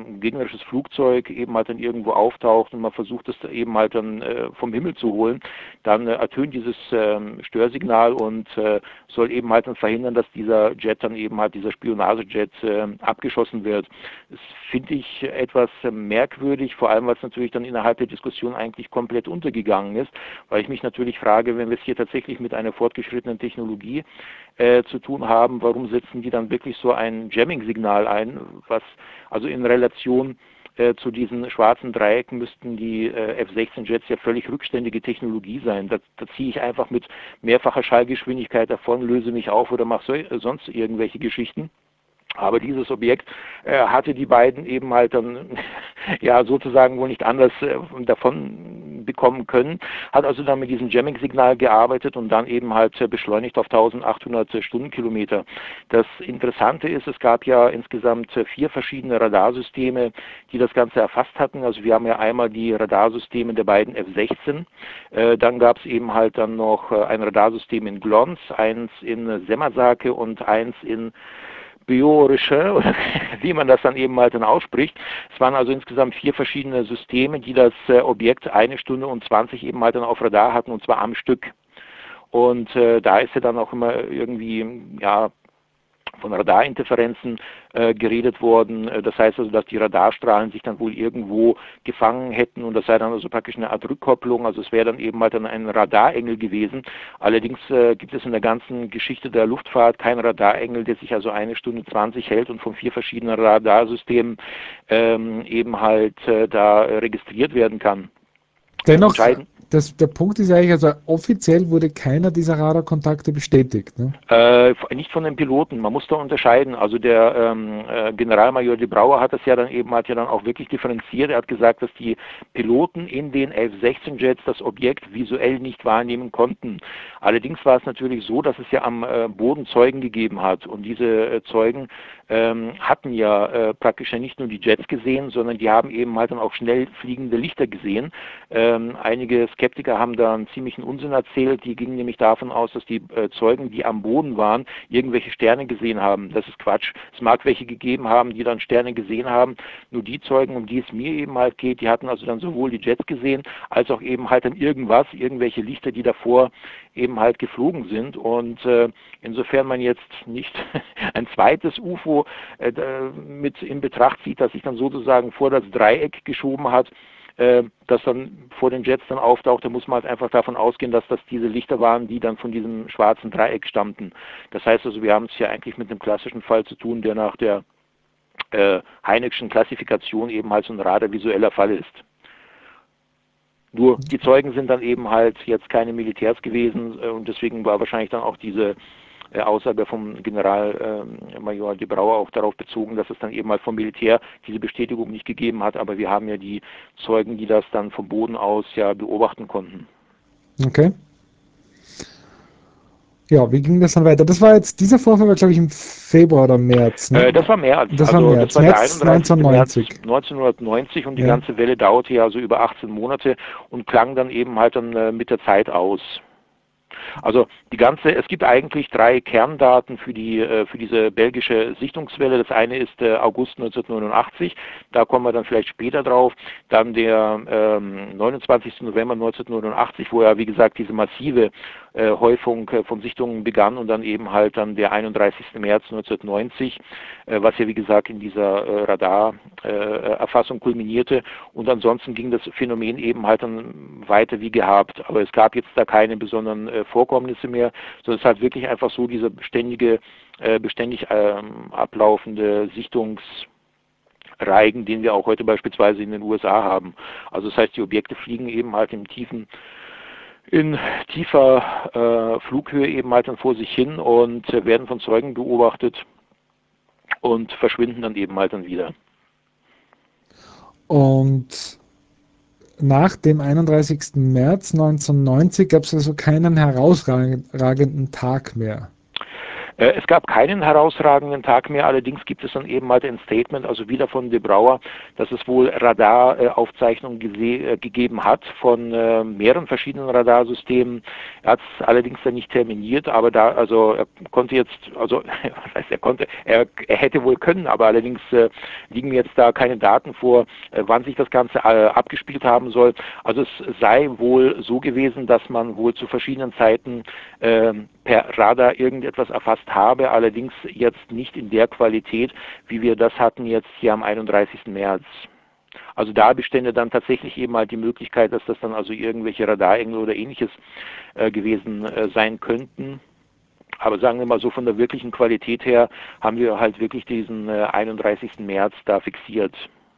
Flugzeug eben halt dann irgendwo auftaucht und man versucht es eben halt dann vom Himmel zu holen, dann ertönt dieses Störsignal und soll eben halt dann verhindern, dass dieser Jet dann eben halt, dieser Spionagejet abgeschossen wird. Das finde ich etwas merkwürdig, vor allem, weil es natürlich dann innerhalb der Diskussion eigentlich komplett untergegangen ist, weil ich mich natürlich frage, wenn wir es hier tatsächlich mit einer fortgeschrittenen Technologie zu tun haben, warum setzen die dann wirklich so ein Jamming-Signal ein, was also in Relation zu diesen schwarzen Dreiecken müssten die F-16-Jets ja völlig rückständige Technologie sein. Da ziehe ich einfach mit mehrfacher Schallgeschwindigkeit davon, löse mich auf oder mache sonst irgendwelche Geschichten. Aber dieses Objekt hatte die beiden eben halt dann ja sozusagen wohl nicht anders davon bekommen können, hat also dann mit diesem Jamming-Signal gearbeitet und dann eben halt beschleunigt auf 1800 Stundenkilometer. Das Interessante ist, es gab ja insgesamt 4 verschiedene Radarsysteme, die das Ganze erfasst hatten. Also wir haben ja einmal die Radarsysteme der beiden F-16, dann gab es eben halt dann noch ein Radarsystem in Glons, eins in Semasake und eins in Biorische, oder wie man das dann eben halt dann ausspricht. Es waren also insgesamt 4 verschiedene Systeme, die das Objekt 1 Stunde und 20 eben halt dann auf Radar hatten, und zwar am Stück. Und da ist ja dann auch immer irgendwie, ja, von Radarinterferenzen geredet worden. Das heißt also, dass die Radarstrahlen sich dann wohl irgendwo gefangen hätten und das sei dann also praktisch eine Art Rückkopplung. Also es wäre dann eben halt dann ein Radarengel gewesen. Allerdings gibt es in der ganzen Geschichte der Luftfahrt keinen Radarengel, der sich also 1 Stunde 20 hält und von 4 verschiedenen Radarsystemen eben halt da registriert werden kann. Dennoch, der Punkt ist eigentlich, also offiziell wurde keiner dieser Radarkontakte bestätigt. Ne? Nicht von den Piloten, man muss da unterscheiden. Also der Generalmajor de Brouwer hat das ja dann eben, hat ja dann auch wirklich differenziert. Er hat gesagt, dass die Piloten in den F-16-Jets das Objekt visuell nicht wahrnehmen konnten. Allerdings war es natürlich so, dass es ja am Boden Zeugen gegeben hat und diese Zeugen hatten ja praktisch ja nicht nur die Jets gesehen, sondern die haben eben halt dann auch schnell fliegende Lichter gesehen. Einige Skeptiker haben da einen ziemlichen Unsinn erzählt, die gingen nämlich davon aus, dass die Zeugen, die am Boden waren, irgendwelche Sterne gesehen haben. Das ist Quatsch. Es mag welche gegeben haben, die dann Sterne gesehen haben. Nur die Zeugen, um die es mir eben halt geht, die hatten also dann sowohl die Jets gesehen, als auch eben halt dann irgendwelche Lichter, die davor eben halt geflogen sind. Und insofern man jetzt nicht ein zweites UFO mit in Betracht zieht, das sich dann sozusagen vor das Dreieck geschoben hat, das dann vor den Jets dann auftaucht, da muss man halt einfach davon ausgehen, dass das diese Lichter waren, die dann von diesem schwarzen Dreieck stammten. Das heißt also, wir haben es hier eigentlich mit einem klassischen Fall zu tun, der nach der Heineckschen Klassifikation eben halt so ein radarvisueller Fall ist. Nur die Zeugen sind dann eben halt jetzt keine Militärs gewesen und deswegen war wahrscheinlich dann auch diese Aussage vom Generalmajor de Brouwer auch darauf bezogen, dass es dann eben halt vom Militär diese Bestätigung nicht gegeben hat, aber wir haben ja die Zeugen, die das dann vom Boden aus ja beobachten konnten. Okay. Ja, wie ging das dann weiter? Das war jetzt, dieser Vorfall war, glaube ich, im Februar oder März, ne? Das war März, Das war also das März, war der März 31. März 1990. 1990 und die Ja. ganze Welle dauerte ja so über 18 Monate und klang dann eben halt dann mit der Zeit aus. Also es gibt eigentlich 3 Kerndaten für diese belgische Sichtungswelle. Das eine ist August 1989, da kommen wir dann vielleicht später drauf. Dann der 29. November 1989, wo ja wie gesagt diese massive Häufung von Sichtungen begann und dann eben halt dann der 31. März 1990, was ja wie gesagt in dieser Radarerfassung kulminierte. Und ansonsten ging das Phänomen eben halt dann weiter wie gehabt. Aber es gab jetzt da keine besonderen Vorkommnisse mehr, sondern es hat wirklich einfach so diese beständig ablaufende Sichtungsreigen, den wir auch heute beispielsweise in den USA haben. Also das heißt, die Objekte fliegen eben halt in tiefer Flughöhe eben halt dann vor sich hin und werden von Zeugen beobachtet und verschwinden dann eben halt dann wieder. Und nach dem 31. März 1990 gab es also keinen herausragenden Tag mehr. Es gab keinen herausragenden Tag mehr, allerdings gibt es dann eben halt ein Statement, also wieder von De Brouwer, dass es wohl Radaraufzeichnungen gegeben hat von mehreren verschiedenen Radarsystemen. Er hat es allerdings dann nicht terminiert, aber er konnte jetzt, also was heißt er hätte wohl können, aber allerdings liegen jetzt da keine Daten vor, wann sich das Ganze abgespielt haben soll. Also es sei wohl so gewesen, dass man wohl zu verschiedenen Zeiten per Radar irgendetwas erfasst habe, allerdings jetzt nicht in der Qualität, wie wir das hatten jetzt hier am 31. März. Also da bestände dann tatsächlich eben halt die Möglichkeit, dass das dann also irgendwelche Radarengel oder ähnliches gewesen sein könnten. Aber sagen wir mal so, von der wirklichen Qualität her haben wir halt wirklich diesen 31. März da fixiert.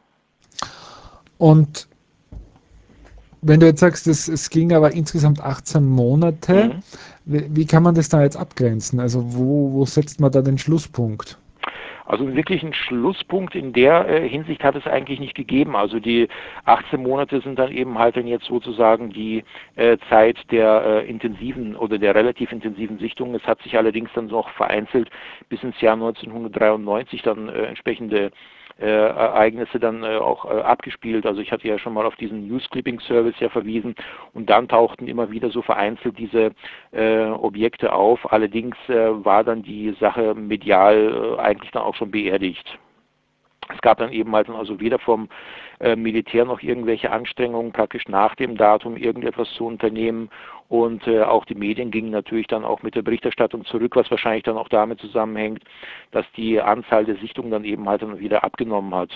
Und wenn du jetzt sagst, es ging aber insgesamt 18 Monate, wie kann man das da jetzt abgrenzen? Also wo setzt man da den Schlusspunkt? Also einen wirklichen Schlusspunkt in der Hinsicht hat es eigentlich nicht gegeben. Also die 18 Monate sind dann eben halt dann jetzt sozusagen die Zeit der intensiven oder der relativ intensiven Sichtung. Es hat sich allerdings dann noch vereinzelt bis ins Jahr 1993 dann entsprechende Ereignisse dann auch abgespielt. Also ich hatte ja schon mal auf diesen News Clipping Service ja verwiesen und dann tauchten immer wieder so vereinzelt diese Objekte auf. Allerdings war dann die Sache medial eigentlich dann auch schon beerdigt. Es gab dann eben halt also weder vom Militär noch irgendwelche Anstrengungen, praktisch nach dem Datum irgendetwas zu unternehmen. Und auch die Medien gingen natürlich dann auch mit der Berichterstattung zurück, was wahrscheinlich dann auch damit zusammenhängt, dass die Anzahl der Sichtungen dann eben halt dann wieder abgenommen hat.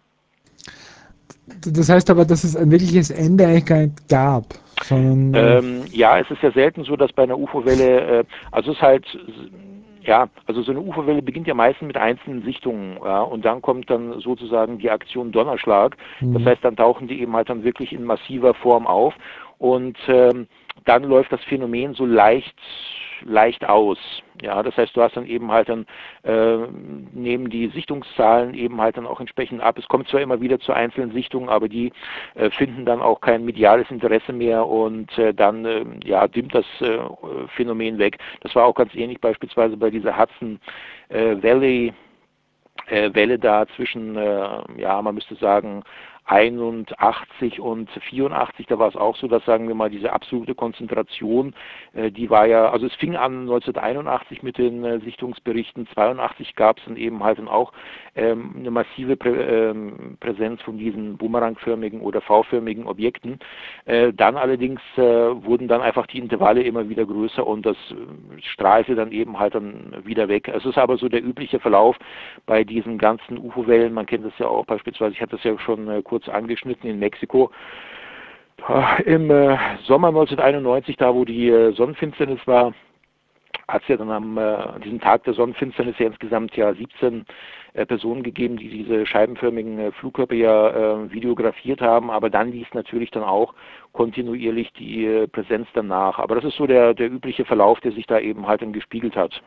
Das heißt aber, dass es ein wirkliches Ende eigentlich gar nicht gab, sondern Ja, es ist ja selten so, dass bei einer UFO-Welle, also es ist halt, ja, also so eine UFO-Welle beginnt ja meistens mit einzelnen Sichtungen, ja, und dann kommt dann sozusagen die Aktion Donnerschlag. Das heißt, dann tauchen die eben halt dann wirklich in massiver Form auf und dann läuft das Phänomen so leicht aus. Ja, das heißt, du hast dann eben halt dann nehmen die Sichtungszahlen eben halt dann auch entsprechend ab. Es kommt zwar immer wieder zu einzelnen Sichtungen, aber die finden dann auch kein mediales Interesse mehr und dann ja, dimmt das Phänomen weg. Das war auch ganz ähnlich beispielsweise bei dieser Hudson Valley Welle da zwischen, ja, man müsste sagen, 81 und 84, da war es auch so, dass, sagen wir mal, diese absolute Konzentration, die war ja, also es fing an 1981 mit den Sichtungsberichten, 82 gab es dann eben halt dann auch eine massive Präsenz von diesen bumerangförmigen oder V-förmigen Objekten. Dann allerdings wurden dann einfach die Intervalle immer wieder größer und das strahlte dann eben halt dann wieder weg. Es ist aber so der übliche Verlauf bei diesen ganzen UFO-Wellen, man kennt das ja auch beispielsweise, ich hatte das ja schon kurz angeschnitten in Mexiko, im Sommer 1991, da wo die Sonnenfinsternis war, hat es ja dann an diesem Tag der Sonnenfinsternis ja insgesamt ja 17 Personen gegeben, die diese scheibenförmigen Flugkörper ja videografiert haben, aber dann ließ natürlich dann auch kontinuierlich die Präsenz danach. Aber das ist so der übliche Verlauf, der sich da eben halt dann gespiegelt hat.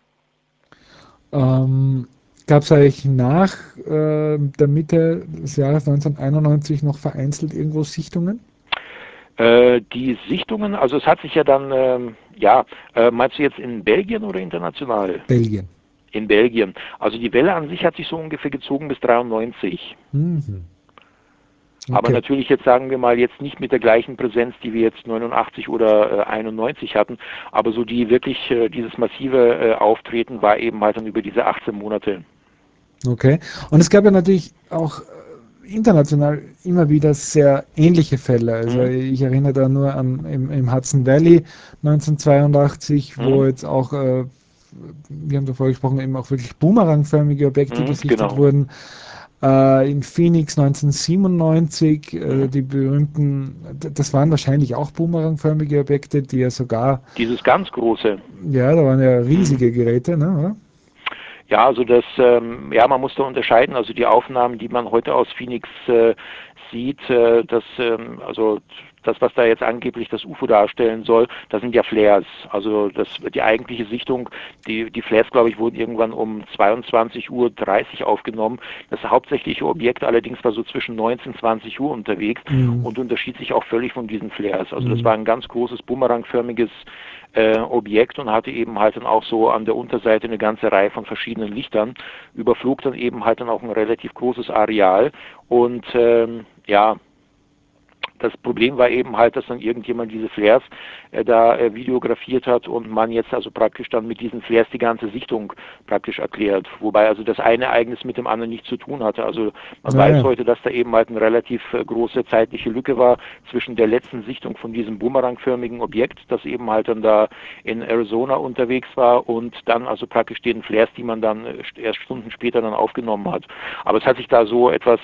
gab es eigentlich nach der Mitte des Jahres 1991 noch vereinzelt irgendwo Sichtungen? Die Sichtungen, also es hat sich ja dann, ja, meinst du jetzt in Belgien oder international? Belgien. In Belgien. Also die Welle an sich hat sich so ungefähr gezogen bis 93. Mhm. Aber Okay. natürlich jetzt sagen wir mal jetzt nicht mit der gleichen Präsenz, die wir jetzt 89 oder 91 hatten, aber so die wirklich dieses massive Auftreten war eben halt dann über diese 18 Monate. Okay. Und es gab ja natürlich auch international immer wieder sehr ähnliche Fälle. Also Mhm. ich erinnere da nur an im Hudson Valley 1982, wo Mhm. jetzt auch, wir haben davor gesprochen, eben auch wirklich boomerangförmige Objekte Mhm. gesichtet Genau. wurden. In Phoenix 1997, Mhm. die berühmten, das waren wahrscheinlich auch boomerangförmige Objekte, die ja sogar, Dieses ganz große. ja, da waren ja Mhm. riesige Geräte, ne, oder? Ja, also das, ja, man muss da unterscheiden. Also die Aufnahmen, die man heute aus Phoenix sieht, also das, was da jetzt angeblich das UFO darstellen soll, das sind ja Flares. Also die eigentliche Sichtung, die Flares, glaube ich, wurden irgendwann um 22:30 Uhr aufgenommen. Das hauptsächliche Objekt allerdings war so zwischen 19 und 20 Uhr unterwegs und unterschied sich auch völlig von diesen Flares. Also das war ein ganz großes bumerangförmiges Objekt und hatte eben halt dann auch so an der Unterseite eine ganze Reihe von verschiedenen Lichtern, überflog dann eben halt dann auch ein relativ großes Areal und ja, das Problem war eben halt, dass dann irgendjemand diese Flares videografiert hat und man jetzt also praktisch dann mit diesen Flares die ganze Sichtung praktisch erklärt. Wobei also das eine Ereignis mit dem anderen nichts zu tun hatte. Also man weiß heute, dass da eben halt eine relativ große zeitliche Lücke war zwischen der letzten Sichtung von diesem bumerangförmigen Objekt, das eben halt dann da in Arizona unterwegs war und dann also praktisch den Flares, die man dann erst Stunden später dann aufgenommen hat. Aber es hat sich da so etwas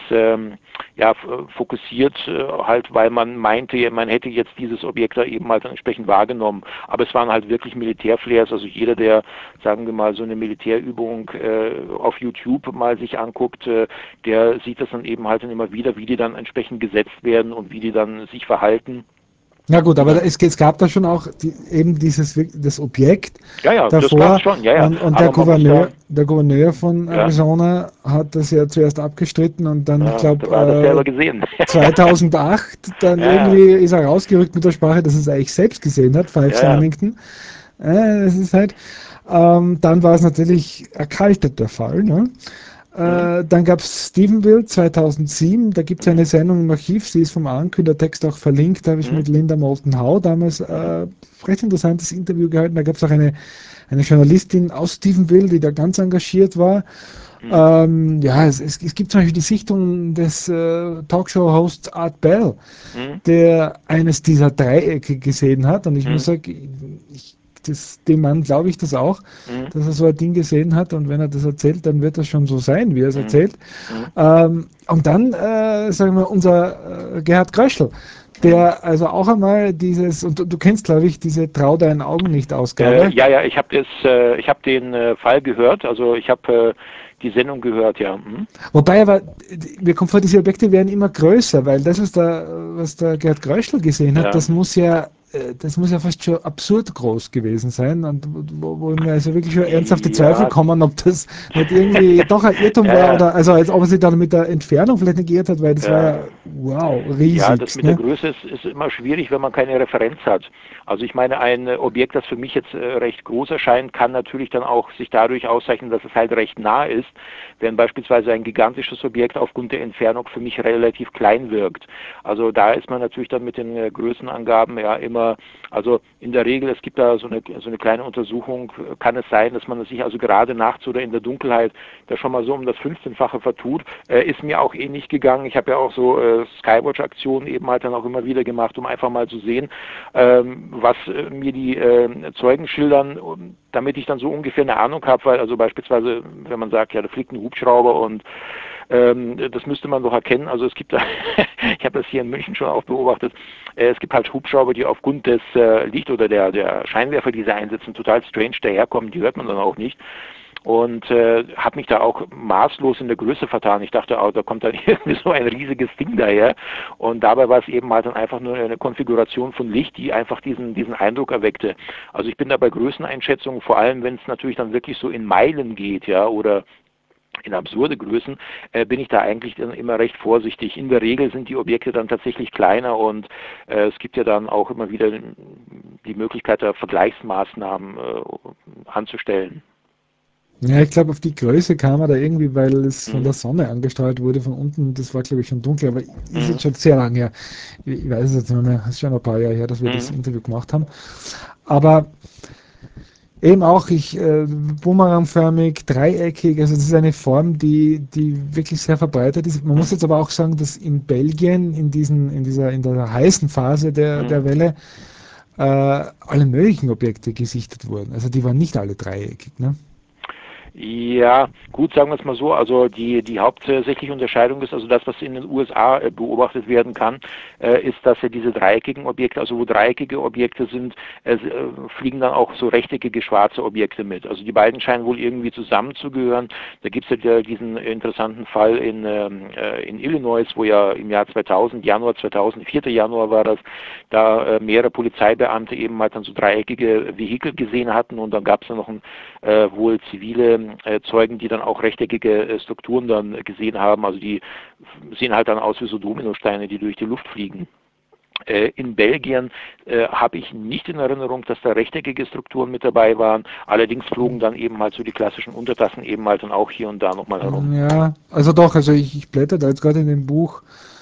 fokussiert, halt weil man meinte, man hätte jetzt dieses Objekt da eben halt dann entsprechend wahrgenommen. Aber es waren halt wirklich Militärflares, also jeder, der, sagen wir mal, so eine Militärübung auf YouTube mal sich anguckt, der sieht das dann eben halt dann immer wieder, wie die dann entsprechend gesetzt werden und wie die dann sich verhalten. Ja gut, aber es gab da schon auch eben das Objekt Ja, das davor gab es schon, ja. und Aber man muss da, der Gouverneur von Arizona hat das ja zuerst abgestritten und dann, ich da war das glaube, selber gesehen. 2008 dann irgendwie ist er rausgerückt mit der Sprache, dass er es eigentlich selbst gesehen hat, Fives Lamington. Das ist halt, dann war es natürlich erkaltet der Fall, ne? Dann gab es Stephenville 2007, da gibt es eine Sendung im Archiv, sie ist vom Ankündertext auch verlinkt, da habe ich mit Linda Moulton Howe damals recht interessantes Interview gehalten, da gab es auch eine Journalistin aus Stephenville, die da ganz engagiert war. Es gibt zum Beispiel die Sichtung des Talkshow-Hosts Art Bell, der eines dieser Dreiecke gesehen hat und ich muss sagen, dem Mann glaube ich das auch, dass er so ein Ding gesehen hat und wenn er das erzählt, dann wird das schon so sein, wie er es erzählt. Und dann, sagen wir, unser Gerhard Gröschel, der also auch einmal dieses, und du kennst, glaube ich, diese Trau deinen Augen nicht Ausgabe. Ich habe den Fall gehört, also ich habe die Sendung gehört, ja. Wobei aber, mir kommt vor, diese Objekte werden immer größer, weil das, was der Gerhard Gröschel gesehen hat, das muss ja fast schon absurd groß gewesen sein und wo mir also wirklich schon ernsthafte Zweifel kommen, ob das nicht irgendwie doch ein Irrtum war oder also als ob er sich dann mit der Entfernung vielleicht nicht geirrt hat, weil das war ja wow, riesig. Ja, das mit der Größe ist immer schwierig, wenn man keine Referenz hat. Also ich meine, ein Objekt, das für mich jetzt recht groß erscheint, kann natürlich dann auch sich dadurch auszeichnen, dass es halt recht nah ist, während beispielsweise ein gigantisches Objekt aufgrund der Entfernung für mich relativ klein wirkt. Also da ist man natürlich dann mit den Größenangaben ja immer, also in der Regel, es gibt da so eine kleine Untersuchung, kann es sein, dass man sich also gerade nachts oder in der Dunkelheit da schon mal so um das 15-fache vertut. Ist mir auch ähnlich gegangen. Ich habe ja auch so Skywatch-Aktionen eben halt dann auch immer wieder gemacht, um einfach mal zu sehen, was mir die Zeugen schildern, damit ich dann so ungefähr eine Ahnung habe, weil also beispielsweise, wenn man sagt, ja, da fliegt ein Hubschrauber und das müsste man doch erkennen. Also es gibt da, ich habe das hier in München schon auch beobachtet, es gibt halt Hubschrauber, die aufgrund des Licht oder der Scheinwerfer, die sie einsetzen, total strange daherkommen, die hört man dann auch nicht. Und habe mich da auch maßlos in der Größe vertan. Ich dachte, oh, da kommt dann irgendwie so ein riesiges Ding daher. Und dabei war es eben halt dann einfach nur eine Konfiguration von Licht, die einfach diesen Eindruck erweckte. Also ich bin da bei Größeneinschätzungen, vor allem wenn es natürlich dann wirklich so in Meilen geht, ja, oder in absurde Größen, bin ich da eigentlich dann immer recht vorsichtig. In der Regel sind die Objekte dann tatsächlich kleiner und es gibt ja dann auch immer wieder die Möglichkeit, da Vergleichsmaßnahmen anzustellen. Ja, ich glaube, auf die Größe kam er da irgendwie, weil es von der Sonne angestrahlt wurde von unten. Das war, glaube ich, schon dunkel, aber ist jetzt schon sehr lange her. Ich weiß es jetzt nicht mehr, es ist schon ein paar Jahre her, dass wir das Interview gemacht haben. Aber eben auch, bumerangförmig, dreieckig, also das ist eine Form, die wirklich sehr verbreitet ist. Man muss jetzt aber auch sagen, dass in Belgien in der heißen Phase der Welle alle möglichen Objekte gesichtet wurden. Also die waren nicht alle dreieckig, ne? Ja, gut, sagen wir es mal so. Also die hauptsächliche Unterscheidung ist, also das, was in den USA beobachtet werden kann, ist, dass ja diese dreieckigen Objekte, also wo dreieckige Objekte sind, fliegen dann auch so rechteckige schwarze Objekte mit. Also die beiden scheinen wohl irgendwie zusammenzugehören. Da gibt es ja diesen interessanten Fall in Illinois, wo ja im Jahr 2000, Januar 2000, 4. Januar war das, da mehrere Polizeibeamte eben mal dann so dreieckige Vehikel gesehen hatten, und dann gab es ja noch wohl zivile Zeugen, die dann auch rechteckige Strukturen dann gesehen haben. Also die sehen halt dann aus wie so Dominosteine, die durch die Luft fliegen. In Belgien habe ich nicht in Erinnerung, dass da rechteckige Strukturen mit dabei waren. Allerdings flogen dann eben halt so die klassischen Untertassen eben halt dann auch hier und da nochmal herum. Ja, also doch, also ich blätter da jetzt gerade in dem Buch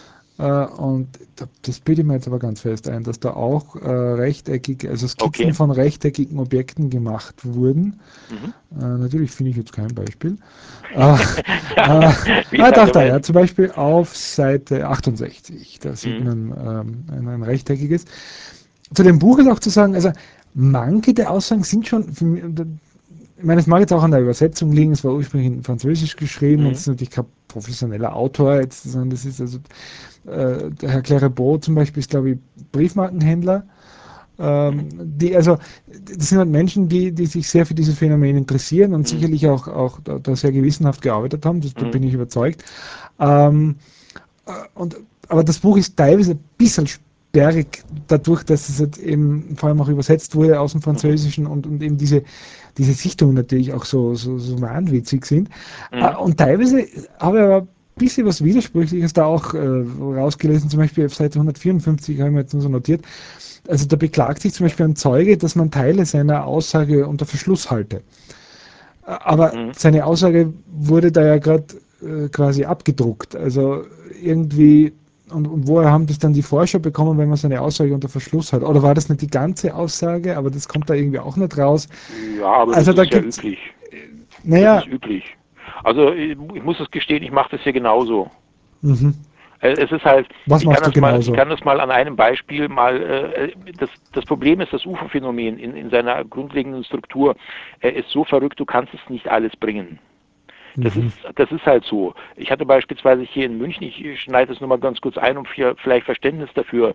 und das bilde ich mir jetzt aber ganz fest ein, dass da auch rechteckige, also Skizzen Okay. von rechteckigen Objekten gemacht wurden. Mhm. Natürlich finde ich jetzt kein Beispiel. Äh, Ja, äh, wie es halt doch, so da, ist. ja, zum Beispiel auf Seite 68, da sieht Mhm. man ein rechteckiges. Zu dem Buch ist auch zu sagen, also manche der Aussagen sind schon, ich meine, es mag jetzt auch an der Übersetzung liegen, es war ursprünglich in Französisch geschrieben und es Mhm. ist natürlich kein professioneller Autor jetzt, sondern das ist also, der Herr Clairbeau zum Beispiel ist, glaube ich, Briefmarkenhändler. Mhm. Also, das sind halt Menschen, die sich sehr für dieses Phänomen interessieren und Mhm. sicherlich auch da sehr gewissenhaft gearbeitet haben, da Mhm. bin ich überzeugt. Ähm, und, aber das Buch ist teilweise ein bisschen sperrig, dadurch, dass es halt eben vor allem auch übersetzt wurde aus dem Mhm. Französischen und eben diese Sichtungen natürlich auch so wahnwitzig sind. Mhm. Und teilweise habe ich aber ein bisschen was Widersprüchliches da auch rausgelesen, zum Beispiel auf Seite 154 habe ich mir jetzt nur so notiert. Also da beklagt sich zum Beispiel ein Zeuge, dass man Teile seiner Aussage unter Verschluss halte. Aber Mhm. seine Aussage wurde da ja gerade quasi abgedruckt. Also irgendwie, und woher haben das dann die Forscher bekommen, wenn man seine Aussage unter Verschluss hat? Oder war das nicht die ganze Aussage, aber das kommt da irgendwie auch nicht raus? Ja, aber das Also da ist ja gibt's, üblich. Das ist naja, üblich. Also ich muss es gestehen, ich mache das hier genauso. mhm. Es ist halt, Was machst du ich genauso? kann das mal an einem Beispiel mal, das Problem ist, das UFO-Phänomen in seiner grundlegenden Struktur ist so verrückt, du kannst es nicht alles bringen. Mhm. Das ist halt so. Ich hatte beispielsweise hier in München, ich schneide das nur mal ganz kurz ein, um vielleicht Verständnis dafür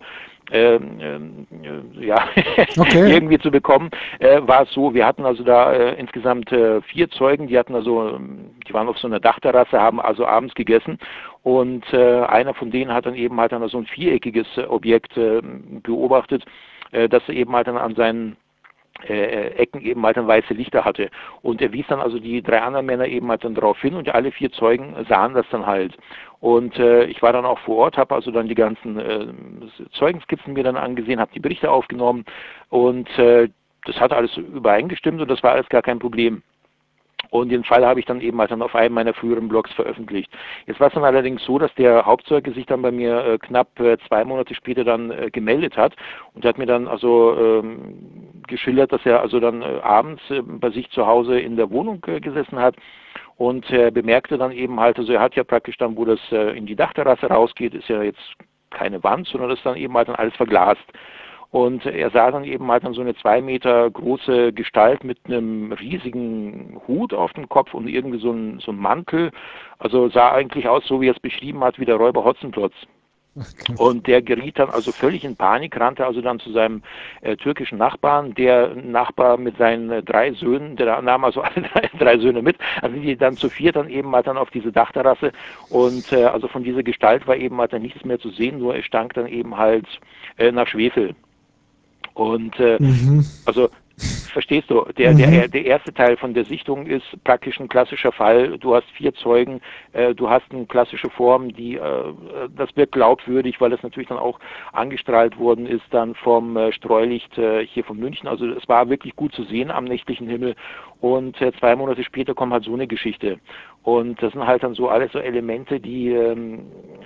ja, Okay, ja. irgendwie zu bekommen, war es so, wir hatten also da insgesamt 4 Zeugen, die hatten also, die waren auf so einer Dachterrasse, haben also abends gegessen, und einer von denen hat dann eben halt dann so ein viereckiges Objekt beobachtet, das eben halt dann an seinen Ecken eben halt dann weiße Lichter hatte. Und er wies dann also die 3 anderen Männer eben halt dann darauf hin, und alle 4 Zeugen sahen das dann halt. Und ich war dann auch vor Ort, habe also dann die ganzen Zeugenskizzen mir dann angesehen, habe die Berichte aufgenommen, und das hat alles übereingestimmt, und das war alles gar kein Problem. Und den Fall habe ich dann eben halt dann auf einem meiner früheren Blogs veröffentlicht. Jetzt war es dann allerdings so, dass der Hauptzeuge sich dann bei mir knapp 2 Monate später dann gemeldet hat, und hat mir dann also geschildert, dass er also dann abends bei sich zu Hause in der Wohnung gesessen hat, und bemerkte dann eben halt, also er hat ja praktisch dann, wo das in die Dachterrasse rausgeht, ist ja jetzt keine Wand, sondern das ist dann eben halt dann alles verglast. Und er sah dann eben halt dann so eine 2 Meter große Gestalt mit einem riesigen Hut auf dem Kopf und irgendwie so ein Mantel. Also sah eigentlich aus, so wie er es beschrieben hat, wie der Räuber Hotzenplotz. Okay. Und der geriet dann also völlig in Panik, rannte also dann zu seinem türkischen Nachbarn. Der Nachbar mit seinen 3 Söhnen, der nahm also alle 3 Söhne mit, also die dann zu 4 dann eben halt dann auf diese Dachterrasse, und also von dieser Gestalt war eben halt dann nichts mehr zu sehen, nur es stank dann eben halt nach Schwefel. Und Mhm. also verstehst du, Mhm. der erste Teil von der Sichtung ist praktisch ein klassischer Fall. Du hast 4 Zeugen, du hast eine klassische Form, das wird glaubwürdig, weil es natürlich dann auch angestrahlt worden ist dann vom Streulicht hier von München. Also es war wirklich gut zu sehen am nächtlichen Himmel, und 2 Monate später kommt halt so eine Geschichte. Und das sind halt dann so alles so Elemente,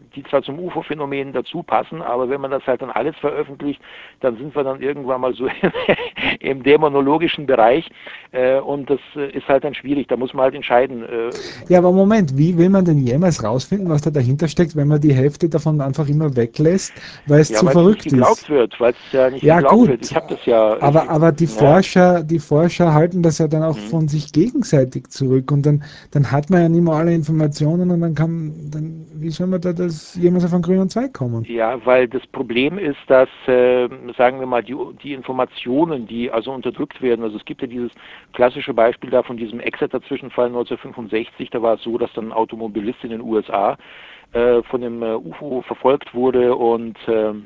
die zwar zum UFO-Phänomen dazu passen, aber wenn man das halt dann alles veröffentlicht, dann sind wir dann irgendwann mal so im dämonologischen Bereich und das ist halt dann schwierig, da muss man halt entscheiden. Ja, aber Moment, wie will man denn jemals rausfinden, was da dahinter steckt, wenn man die Hälfte davon einfach immer weglässt, weil es Ja, zu weil es nicht verrückt ist? geglaubt wird, weil es ja nicht Ja, geglaubt wird. Ich gut, habe das ja, aber ja, Die Forscher halten das ja dann auch mhm. von sich gegenseitig zurück und dann hat man ja nicht mehr alle Informationen und wie soll man da das jemals auf einen grünen Zweig kommen? Ja, weil das Problem ist, dass, sagen wir mal, die Informationen, die also unterdrückt werden, also es gibt ja dieses klassische Beispiel da von diesem Exeter-Zwischenfall 1965, da war es so, dass dann ein Automobilist in den USA von dem UFO verfolgt wurde und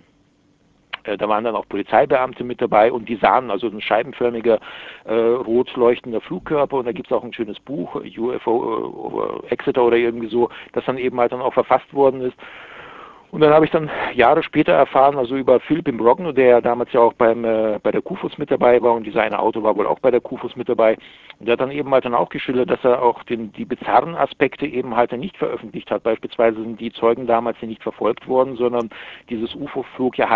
da waren dann auch Polizeibeamte mit dabei und die sahen also ein scheibenförmiger, rot leuchtender Flugkörper und da gibt es auch ein schönes Buch, UFO Exeter oder irgendwie so, das dann eben halt dann auch verfasst worden ist. Und dann habe ich dann Jahre später erfahren, also über Philip Imbrogno, der damals ja auch bei der KUFOS mit dabei war und dieser eine Auto war wohl auch bei der KUFOS mit dabei. Und der hat dann eben halt dann auch geschildert, dass er auch die bizarren Aspekte eben halt dann nicht veröffentlicht hat. Beispielsweise sind die Zeugen damals ja nicht verfolgt worden, sondern dieses UFO flog ja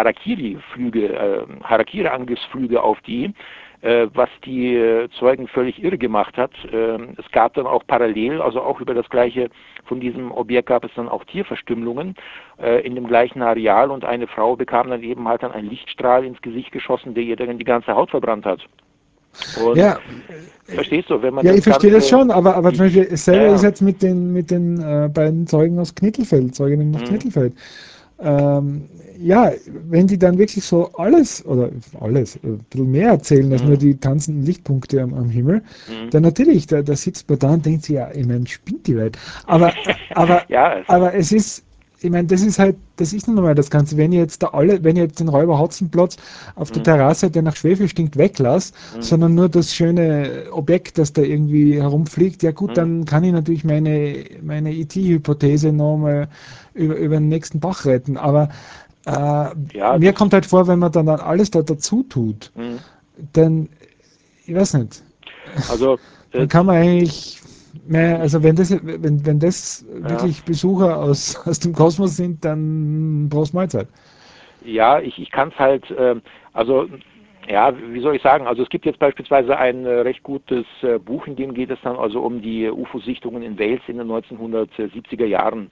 Harakiri-Angriffsflüge auf die, was die Zeugen völlig irre gemacht hat. Es gab dann auch parallel, also auch über das gleiche, von diesem Objekt gab es dann auch Tierverstümmelungen in dem gleichen Areal und eine Frau bekam dann eben halt dann einen Lichtstrahl ins Gesicht geschossen, der ihr dann die ganze Haut verbrannt hat. Und Ja, verstehst du, wenn man ja, ich das verstehe das Ganze, schon, aber zum Beispiel ja, dasselbe ist ja, jetzt mit den beiden Zeugen aus Knittelfeld, Zeuginnen aus mhm, Knittelfeld. Ähm, ja, wenn die dann wirklich so alles, ein bisschen mehr erzählen als nur mhm, die tanzenden Lichtpunkte am Himmel, mhm. dann natürlich, da sitzt man da und denkt sich, ja, ich meine, spinnt die Welt. Aber, aber, Ja, aber es ist, ich meine, das ist nun mal das Ganze. Wenn ich jetzt den Räuber Hotzenplotz auf der mhm, Terrasse, der nach Schwefel stinkt, weglasse, mhm, sondern nur das schöne Objekt, das da irgendwie herumfliegt, ja gut, mhm. dann kann ich natürlich meine IT-Hypothese nochmal über den nächsten Bach retten. Aber Ja, mir das, kommt halt vor, wenn man dann alles da dazu tut, mhm. dann, ich weiß nicht, Also, dann kann man eigentlich mehr, ich, also wenn das ja. wirklich Besucher aus dem Kosmos sind, dann Prost Mahlzeit. Ja, ich kann es halt, also ja, wie soll ich sagen, also es gibt jetzt beispielsweise ein recht gutes Buch, in dem geht es dann also um die UFO-Sichtungen in Wales in den 1970er Jahren.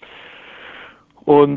Und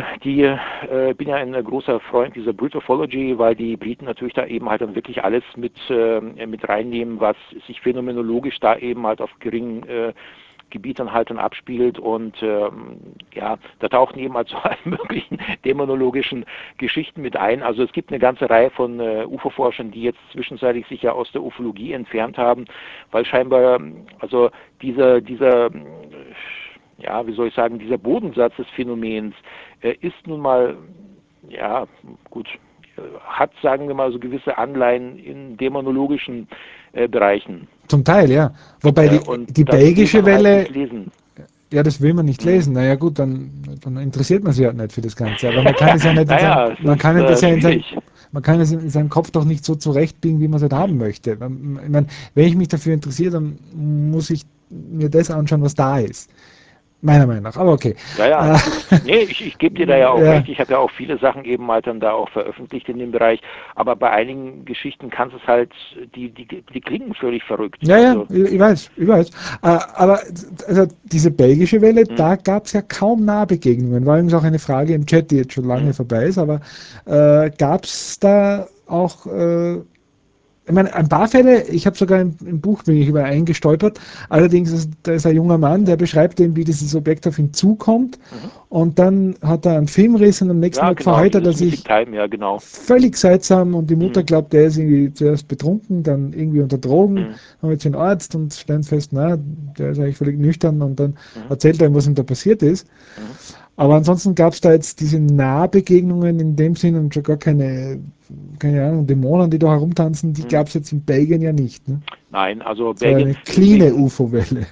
bin ja ein großer Freund dieser Britofology, weil die Briten natürlich da eben halt dann wirklich alles mit reinnehmen, was sich phänomenologisch da eben halt auf geringen Gebiet dann abspielt und ja, da tauchen eben halt so alle möglichen dämonologischen Geschichten mit ein. Also es gibt eine ganze Reihe von UFO-Forschern, die jetzt zwischenzeitlich sich ja aus der Ufologie entfernt haben, weil scheinbar also dieser ja, wie soll ich sagen, dieser Bodensatz des Phänomens ist nun mal, ja, gut, hat, sagen wir mal, so gewisse Anleihen in dämonologischen Bereichen. Zum Teil, ja. Wobei Und die das will belgische man halt nicht Welle, lesen. ja, das will man nicht Hm. lesen. Naja, gut, dann interessiert man sich halt nicht für das Ganze. Aber man kann es ja nicht Naja, es ist schwierig. man kann es in seinem Kopf doch nicht so zurechtbiegen, wie man es halt haben Hm. möchte. Ich meine, wenn ich mich dafür interessiere, dann muss ich mir das anschauen, was da ist. Meiner Meinung nach. Aber okay. Ja, ja, Äh, nee, ich gebe dir da ja auch ja, recht. Ich habe ja auch viele Sachen eben halt dann da auch veröffentlicht in dem Bereich. Aber bei einigen Geschichten kannst es halt, die klingen völlig verrückt. ja, ja, Also, ich weiß, ich weiß. Aber also diese belgische Welle, hm, da gab es ja kaum Nahbegegnungen. War übrigens auch eine Frage im Chat, die jetzt schon lange hm, vorbei ist, aber gab es da auch ich meine, ein paar Fälle, ich habe sogar im Buch bin ich über einen gestolpert, allerdings da ist ein junger Mann, der beschreibt eben, wie dieses Objekt auf ihn zukommt mhm. und dann hat er einen Filmriss und am nächsten Ja, Tag genau, verheitert er dieses Missing sich Time, ja, genau. völlig seltsam und die Mutter Mhm. glaubt, er ist irgendwie zuerst betrunken, dann irgendwie unter Drogen, Mhm. haben jetzt den Arzt und stellen fest, na, der ist eigentlich völlig nüchtern und dann Mhm. erzählt er ihm, was ihm da passiert ist. Mhm. Aber ansonsten gab es da jetzt diese Nahbegegnungen in dem Sinn und schon gar keine Ahnung, Dämonen, die da herumtanzen, die Mhm. gab es jetzt in Belgien ja nicht. Ne? Nein, also Es war ja Belgien, eine cleane deswegen, UFO-Welle.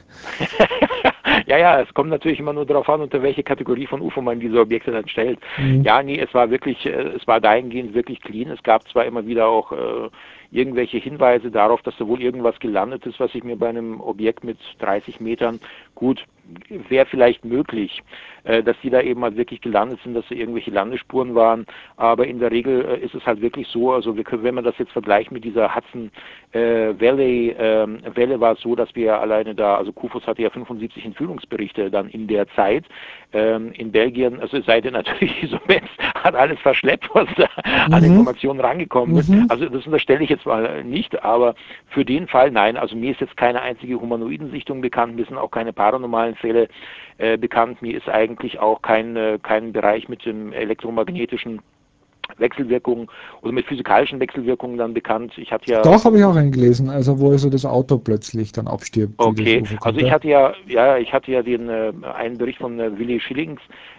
ja, ja, es kommt natürlich immer nur darauf an, unter welche Kategorie von UFO man diese Objekte dann stellt. Mhm. Ja, nee, es war wirklich, es war dahingehend wirklich clean. Es gab zwar immer wieder auch irgendwelche Hinweise darauf, dass da wohl irgendwas gelandet ist, was ich mir bei einem Objekt mit 30 Metern, gut, wäre vielleicht möglich, dass die da eben halt wirklich gelandet sind, dass sie irgendwelche Landespuren waren, aber in der Regel ist es halt wirklich so, also wenn man das jetzt vergleicht mit dieser Hudson Valley Welle, war es so, dass wir alleine da, also Kufus hatte ja 75 Entführungsberichte dann in der Zeit, in Belgien, also es sei denn natürlich, so Metz hat alles verschleppt, was da an Informationen rangekommen ist, also das unterstelle ich jetzt mal nicht, aber für den Fall nein, also mir ist jetzt keine einzige Humanoidensichtung bekannt, mir sind auch keine paranormalen Fälle bekannt, mir ist eigentlich auch kein Bereich mit dem elektromagnetischen Wechselwirkungen oder mit physikalischen Wechselwirkungen dann bekannt. Ich hatte ja... Doch, habe ich auch eingelesen, also wo also das Auto plötzlich dann abstirbt, wie das Okay, UFO also kommt. ich hatte ja den einen Bericht von Willi Schillings,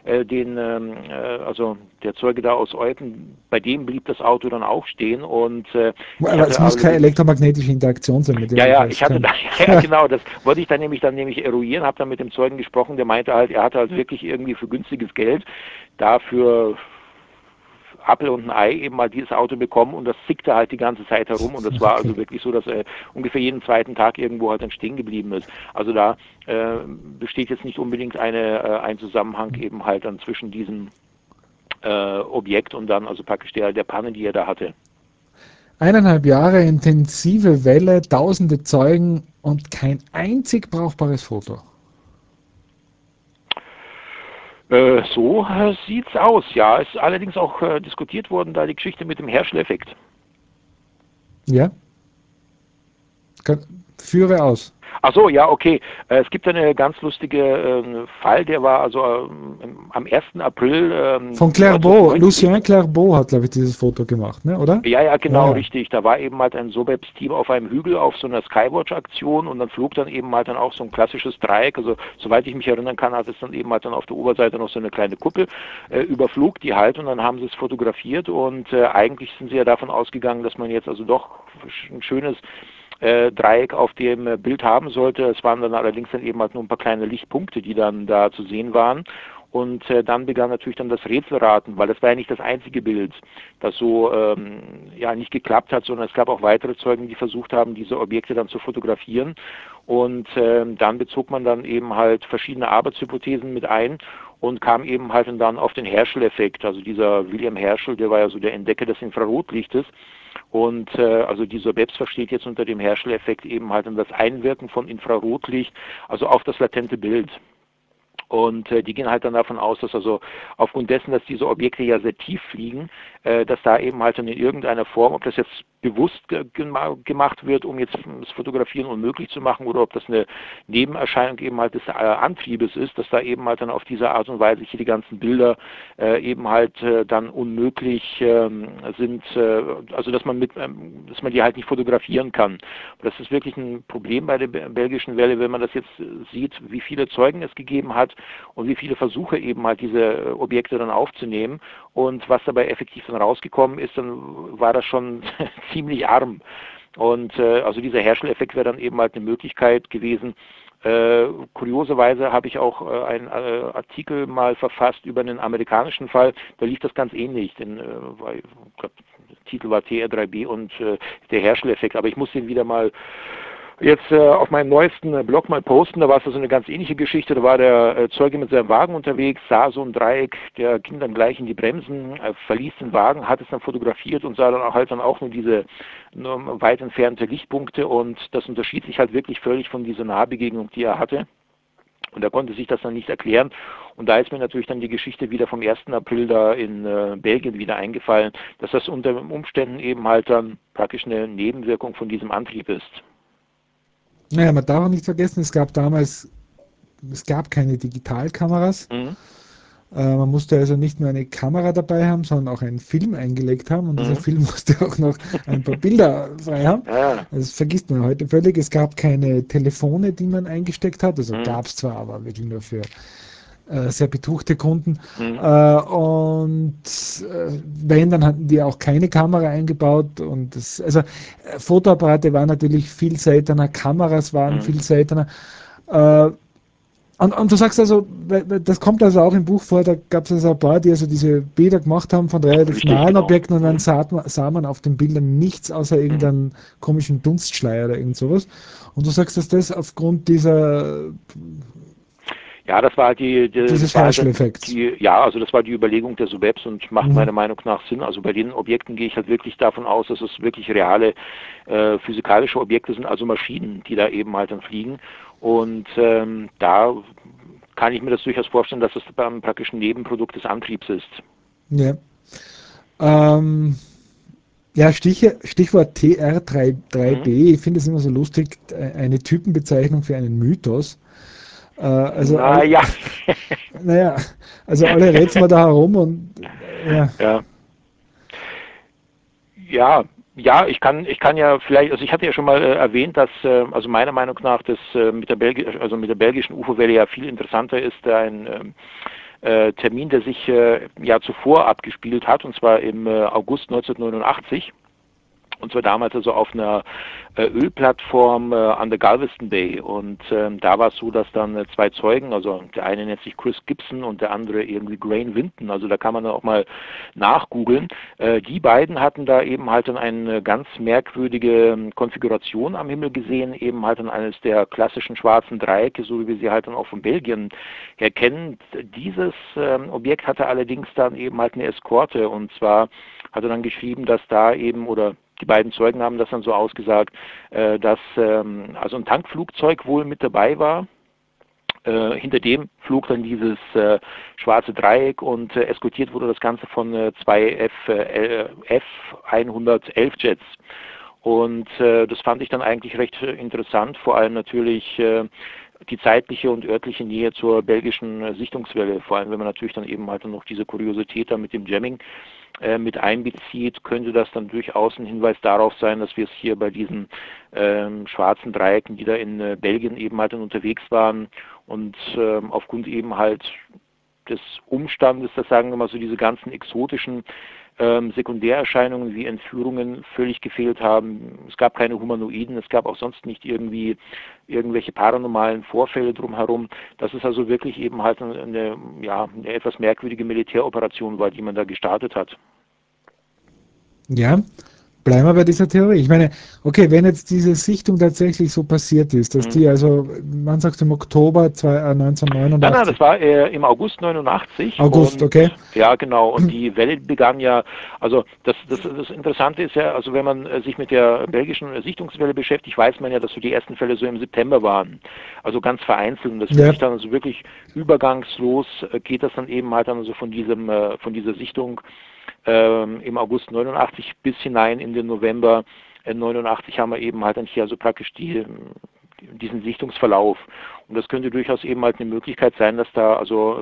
also der Zeuge da aus Eupen, bei dem blieb das Auto dann auch stehen und ich Aber es hatte muss keine allerdings... elektromagnetische Interaktion sein mit dem Ja, UFO. ich hatte da, ja, genau, das wollte ich dann nämlich eruieren, habe dann mit dem Zeugen gesprochen, der meinte halt, er hatte halt wirklich irgendwie für günstiges Geld dafür Apfel und ein Ei eben mal dieses Auto bekommen und das zickte halt die ganze Zeit herum und das war Okay. also wirklich so, dass er ungefähr jeden zweiten Tag irgendwo halt dann stehen geblieben ist. Also da besteht jetzt nicht unbedingt ein Zusammenhang eben halt dann zwischen diesem Objekt und dann also praktisch der Panne, die er da hatte. 1,5 Jahre intensive Welle, tausende Zeugen und kein einzig brauchbares Foto. So sieht's aus, ja. Es ist allerdings auch diskutiert worden, da die Geschichte mit dem Herschel-Effekt. Ja, führe aus. Ach so, ja, okay. Es gibt einen ganz lustigen Fall, der war also am 1. April Von Clairvaux, 1990. Lucien Clairvaux hat, glaube ich, dieses Foto gemacht, ne, oder? Ja, Ja, genau, ja. richtig. Da war eben halt ein Sobebs-Team auf einem Hügel auf so einer Skywatch-Aktion und dann flog dann eben halt dann auch so ein klassisches Dreieck. Also soweit ich mich erinnern kann, hat es dann eben halt dann auf der Oberseite noch so eine kleine Kuppel, überflog die halt und dann haben sie es fotografiert und eigentlich sind sie ja davon ausgegangen, dass man jetzt also doch ein schönes Dreieck auf dem Bild haben sollte. Es waren dann allerdings dann eben halt nur ein paar kleine Lichtpunkte, die dann da zu sehen waren. Und dann begann natürlich dann das Rätselraten, weil das war ja nicht das einzige Bild, das so nicht geklappt hat, sondern es gab auch weitere Zeugen, die versucht haben, diese Objekte dann zu fotografieren. Und dann bezog man dann eben halt verschiedene Arbeitshypothesen mit ein und kam eben halt dann auf den Herschel-Effekt. Also dieser William Herschel, der war ja so der Entdecker des Infrarotlichtes. Und also die SOBEPS versteht jetzt unter dem Herschel-Effekt eben halt das Einwirken von Infrarotlicht, also auf das latente Bild. Und die gehen halt dann davon aus, dass also aufgrund dessen, dass diese Objekte ja sehr tief fliegen, dass da eben halt dann in irgendeiner Form, ob das jetzt bewusst gemacht wird, um jetzt das Fotografieren unmöglich zu machen, oder ob das eine Nebenerscheinung eben halt des Antriebes ist, dass da eben halt dann auf diese Art und Weise hier die ganzen Bilder eben halt dann unmöglich sind, also dass man die halt nicht fotografieren kann. Das ist wirklich ein Problem bei der belgischen Welle, wenn man das jetzt sieht, wie viele Zeugen es gegeben hat und wie viele Versuche eben halt diese Objekte dann aufzunehmen und was dabei effektiv dann rausgekommen ist, dann war das schon ziemlich arm. Und also dieser Herschel-Effekt wäre dann eben halt eine Möglichkeit gewesen. Kurioserweise habe ich auch einen Artikel mal verfasst über einen amerikanischen Fall, da lief das ganz ähnlich, denn ich glaub, der Titel war TR3B und der Herschel-Effekt, aber ich muss den wieder mal jetzt auf meinem neuesten Blog mal posten, da war es also eine ganz ähnliche Geschichte, da war der Zeuge mit seinem Wagen unterwegs, sah so ein Dreieck, der ging dann gleich in die Bremsen, verließ den Wagen, hat es dann fotografiert und sah dann auch nur diese nur weit entfernte Lichtpunkte und das unterschied sich halt wirklich völlig von dieser Nahbegegnung, die er hatte. Und er konnte sich das dann nicht erklären. Und da ist mir natürlich dann die Geschichte wieder vom 1. April da in Belgien wieder eingefallen, dass das unter Umständen eben halt dann praktisch eine Nebenwirkung von diesem Antrieb ist. Naja, man darf auch nicht vergessen, es gab keine Digitalkameras. Mhm. Man musste also nicht nur eine Kamera dabei haben, sondern auch einen Film eingelegt haben und dieser Mhm. Film musste auch noch ein paar Bilder frei haben. Ja. Das vergisst man heute völlig. Es gab keine Telefone, die man eingesteckt hat. Also Mhm. gab es zwar, aber wirklich nur für sehr betuchte Kunden. Mhm. Wenn, dann hatten die auch keine Kamera eingebaut. Fotoapparate waren natürlich viel seltener, Kameras waren Mhm. viel seltener. Äh, und du sagst also, das kommt also auch im Buch vor, da gab es also ein paar, die also diese Bilder gemacht haben von relativ Richtig, nahen genau. Objekten und dann Mhm. sah man auf den Bildern nichts außer Mhm. irgendeinen komischen Dunstschleier oder irgend sowas. Und du sagst, dass das aufgrund dieser Ja, das war halt Dieses das war halt dann Herschel-Effekt. ja, also das war die Überlegung der Subebs und macht Mhm. meiner Meinung nach Sinn. Also bei den Objekten gehe ich halt wirklich davon aus, dass es wirklich reale physikalische Objekte sind, also Maschinen, die da eben halt dann fliegen. Und da kann ich mir das durchaus vorstellen, dass das beim praktischen Nebenprodukt des Antriebs ist. Ja. Ähm, ja, Stichwort Mhm. TR3B, ich finde es immer so lustig, eine Typenbezeichnung für einen Mythos. Also, Naja, naja, also alle rätseln wir da herum und ja, ja. Ja, ja, ich kann ja vielleicht, also ich hatte ja schon mal erwähnt, dass also meiner Meinung nach das mit der belgischen UFO-Welle ja viel interessanter ist, ein Termin, der sich ja zuvor abgespielt hat, und zwar im August 1989. Und zwar damals also auf einer Ölplattform an der Galveston Bay. Und da war es so, dass dann zwei Zeugen, also der eine nennt sich Chris Gibson und der andere irgendwie Grain Winton, also da kann man dann auch mal nachgoogeln. Die beiden hatten da eben halt dann eine ganz merkwürdige Konfiguration am Himmel gesehen, eben halt dann eines der klassischen schwarzen Dreiecke, so wie wir sie halt dann auch von Belgien her kennen. Dieses Objekt hatte allerdings dann eben halt eine Eskorte, und zwar hat er dann geschrieben, dass da eben, oder die beiden Zeugen haben das dann so ausgesagt, dass also ein Tankflugzeug wohl mit dabei war. Hinter dem flog dann dieses schwarze Dreieck und eskortiert wurde das Ganze von zwei F-111 Jets. Und das fand ich dann eigentlich recht interessant, vor allem natürlich die zeitliche und örtliche Nähe zur belgischen Sichtungswelle, vor allem wenn man natürlich dann eben halt noch diese Kuriosität da mit dem Jamming mit einbezieht, könnte das dann durchaus ein Hinweis darauf sein, dass wir es hier bei diesen schwarzen Dreiecken, die da in Belgien eben halt dann unterwegs waren und aufgrund eben halt des Umstandes, dass sagen wir mal so diese ganzen exotischen Sekundärerscheinungen wie Entführungen völlig gefehlt haben. Es gab keine Humanoiden, es gab auch sonst nicht irgendwie irgendwelche paranormalen Vorfälle drumherum. Dass es also wirklich eben halt ja, eine etwas merkwürdige Militäroperation war, die man da gestartet hat. ja, bleiben wir bei dieser Theorie. Ich meine, okay, wenn jetzt diese Sichtung tatsächlich so passiert ist, dass Mhm. die also, man sagt im Oktober Nein, das 1989, war im August 89 August, und okay, ja, genau, und die Welle begann ja, also das Interessante ist ja, also wenn man sich mit der belgischen Sichtungswelle beschäftigt, weiß man ja, dass so die ersten Fälle so im September waren, also ganz vereinzelt, und das wird ja, sich dann also wirklich übergangslos, geht das dann eben halt dann also von dieser Sichtung im August 89 bis hinein in den November 89 haben wir eben halt dann hier also praktisch diesen Sichtungsverlauf. Und das könnte durchaus eben halt eine Möglichkeit sein, dass da also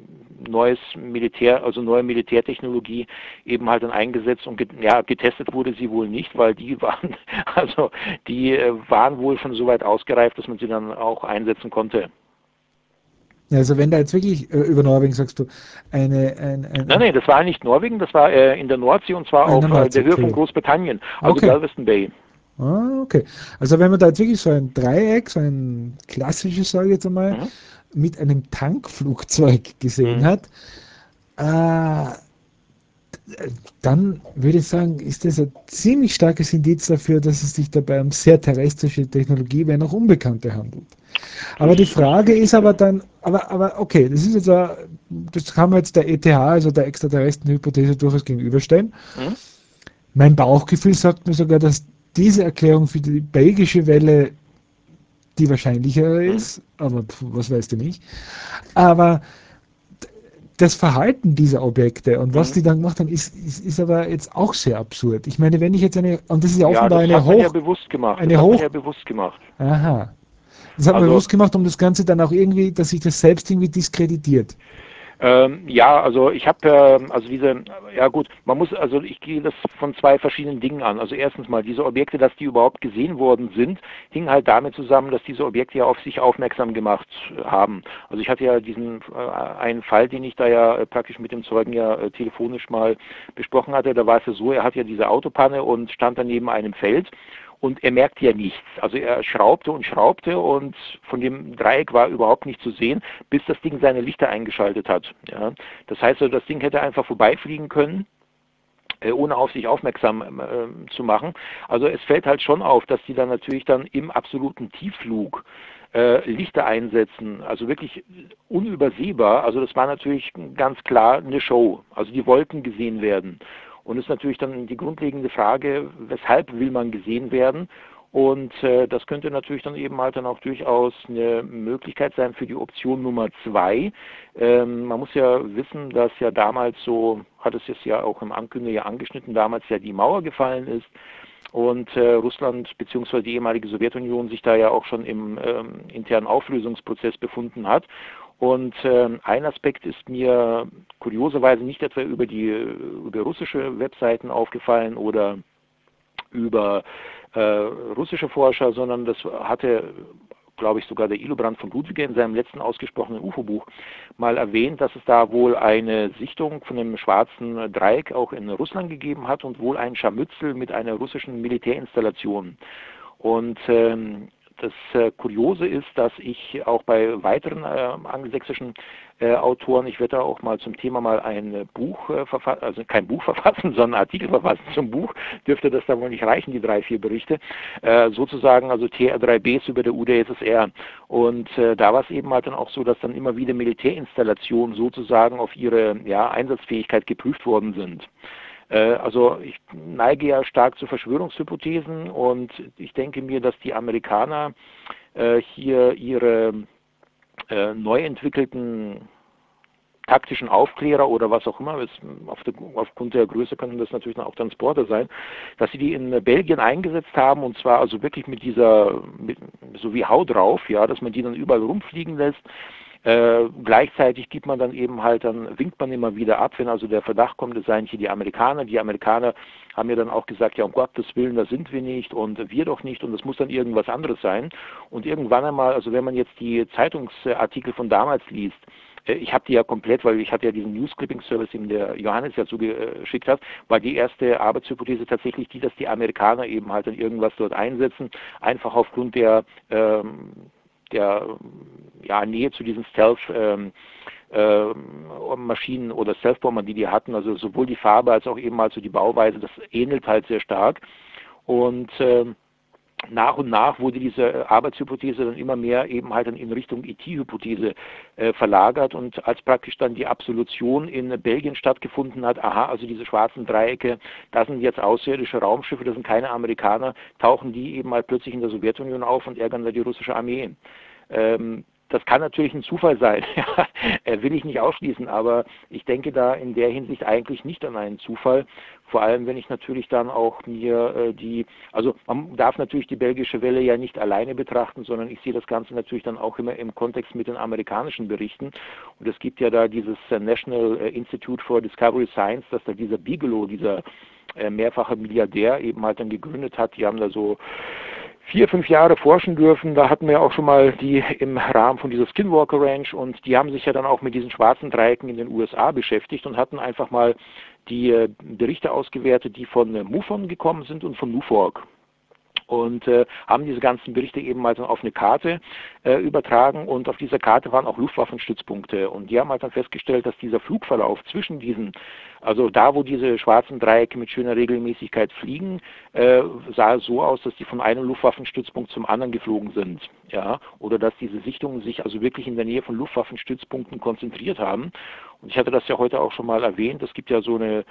neue Militärtechnologie eben halt dann eingesetzt und ja, getestet wurde sie wohl nicht, weil die waren, also die waren wohl schon so weit ausgereift, dass man sie dann auch einsetzen konnte. also wenn da jetzt wirklich über Norwegen sagst du, Nein, nein, das war nicht Norwegen, das war in der Nordsee, und zwar in auf der Nordsee, der Höhe von Entschuldigung. Großbritannien, also Okay, Galveston Bay. ah, okay. Also wenn man da jetzt wirklich so ein Dreieck, so ein klassisches, sage ich jetzt einmal, Mhm. mit einem Tankflugzeug gesehen Mhm. hat, äh, dann würde ich sagen, ist das ein ziemlich starkes Indiz dafür, dass es sich dabei um sehr terrestrische Technologie, wenn auch Unbekannte handelt. Aber die Das ist Frage ist richtig, aber ja. dann, aber okay, das ist jetzt, das kann man jetzt der ETH, also der Extraterrestrienhypothese durchaus gegenüberstellen. Mhm. Mein Bauchgefühl sagt mir sogar, dass diese Erklärung für die belgische Welle die wahrscheinlichere Mhm. ist, aber was weißt du nicht. Aber das Verhalten dieser Objekte und was Mhm. die dann gemacht haben, ist aber jetzt auch sehr absurd. Ich meine, wenn ich jetzt und das ist ja Ja, offenbar das hat man ja bewusst gemacht. Das hat man ja bewusst gemacht. aha, das hat man Also bewusst gemacht, um das Ganze dann auch irgendwie, dass sich das selbst irgendwie diskreditiert. ja, also ich habe also ja gut, man muss, also ich gehe das von zwei verschiedenen Dingen an. Also erstens mal, diese Objekte, dass die überhaupt gesehen worden sind, hing halt damit zusammen, dass diese Objekte ja auf sich aufmerksam gemacht haben. Also ich hatte ja diesen einen Fall, den ich da ja praktisch mit dem Zeugen ja telefonisch mal besprochen hatte. Da war es ja so, er hat ja diese Autopanne und stand dann neben einem Feld. Und er merkte ja nichts. Also er schraubte und von dem Dreieck war überhaupt nichts zu sehen, bis das Ding seine Lichter eingeschaltet hat. Ja. Das heißt, also, das Ding hätte einfach vorbeifliegen können, ohne auf sich aufmerksam zu machen. Also es fällt halt schon auf, dass die dann natürlich dann im absoluten Tiefflug Lichter einsetzen, also wirklich unübersehbar. Also das war natürlich ganz klar eine Show. Also die wollten gesehen werden. Und es ist natürlich dann die grundlegende Frage, weshalb will man gesehen werden? Und das könnte natürlich dann eben halt dann auch durchaus eine Möglichkeit sein für die Option Nummer 2. Man muss ja wissen, dass ja damals so, hat es jetzt ja auch im Ankündiger angeschnitten, damals ja die Mauer gefallen ist und Russland bzw. die ehemalige Sowjetunion sich da ja auch schon im internen Auflösungsprozess befunden hat. Und ein Aspekt ist mir kurioserweise nicht etwa über russische Webseiten aufgefallen oder über russische Forscher, sondern das hatte, glaube ich, sogar der Illobrand von Ludwig in seinem letzten ausgesprochenen UFO-Buch mal erwähnt, dass es da wohl eine Sichtung von einem schwarzen Dreieck auch in Russland gegeben hat und wohl ein Scharmützel mit einer russischen Militärinstallation. Und das Kuriose ist, dass ich auch bei weiteren angelsächsischen Autoren, ich werde da auch mal zum Thema mal ein Buch verfassen, also kein Buch verfassen, sondern Artikel verfassen zum Buch, dürfte das da wohl nicht reichen, die 3-4 Berichte, sozusagen also TR3Bs über der UdSSR. Und da war es eben halt dann auch so, dass dann immer wieder Militärinstallationen sozusagen auf ihre Einsatzfähigkeit geprüft worden sind. Also ich neige ja stark zu Verschwörungshypothesen und ich denke mir, dass die Amerikaner hier ihre neu entwickelten taktischen Aufklärer oder was auch immer, aufgrund der Größe können das natürlich auch Transporter sein, dass sie die in Belgien eingesetzt haben und zwar also wirklich mit so wie Hau drauf, ja, dass man die dann überall rumfliegen lässt. Gleichzeitig gibt man dann eben halt, dann winkt man immer wieder ab, wenn also der Verdacht kommt, es seien hier die Amerikaner. Die Amerikaner haben ja dann auch gesagt, ja um Gottes Willen, da sind wir nicht und wir doch nicht und das muss dann irgendwas anderes sein. Und irgendwann einmal, also wenn man jetzt die Zeitungsartikel von damals liest, ich habe die ja komplett, weil ich hatte ja diesen News-Clipping-Service, den der Johannes ja zugeschickt hat, war die erste Arbeitshypothese tatsächlich die, dass die Amerikaner eben halt dann irgendwas dort einsetzen, einfach aufgrund der Nähe zu diesen Stealth-Maschinen oder Stealth-Bombern, die hatten, also sowohl die Farbe als auch eben also die Bauweise, das ähnelt halt sehr stark. Und nach und nach wurde diese Arbeitshypothese dann immer mehr eben halt dann in Richtung ET-Hypothese verlagert und als praktisch dann die Absolution in Belgien stattgefunden hat, aha, also diese schwarzen Dreiecke, das sind jetzt außerirdische Raumschiffe, das sind keine Amerikaner, tauchen die eben halt plötzlich in der Sowjetunion auf und ärgern da die russische Armee. Das kann natürlich ein Zufall sein, will ich nicht ausschließen, aber ich denke da in der Hinsicht eigentlich nicht an einen Zufall, vor allem wenn ich natürlich dann auch mir also man darf natürlich die belgische Welle ja nicht alleine betrachten, sondern ich sehe das Ganze natürlich dann auch immer im Kontext mit den amerikanischen Berichten und es gibt ja da dieses National Institute for Discovery Science, dass da dieser Bigelow, dieser mehrfache Milliardär eben halt dann gegründet hat, die haben da so 4-5 Jahre forschen dürfen. Da hatten wir auch schon mal die im Rahmen von dieser Skinwalker Ranch und die haben sich ja dann auch mit diesen schwarzen Dreiecken in den USA beschäftigt und hatten einfach mal die Berichte ausgewertet, die von MUFON gekommen sind und von NUFORG. Und haben diese ganzen Berichte eben mal dann auf eine Karte übertragen und auf dieser Karte waren auch Luftwaffenstützpunkte und die haben halt dann festgestellt, dass dieser Flugverlauf zwischen diesen, also da wo diese schwarzen Dreiecke mit schöner Regelmäßigkeit fliegen, sah so aus, dass die von einem Luftwaffenstützpunkt zum anderen geflogen sind, ja, oder dass diese Sichtungen sich also wirklich in der Nähe von Luftwaffenstützpunkten konzentriert haben. Und ich hatte das ja heute auch schon mal erwähnt, es gibt ja so eine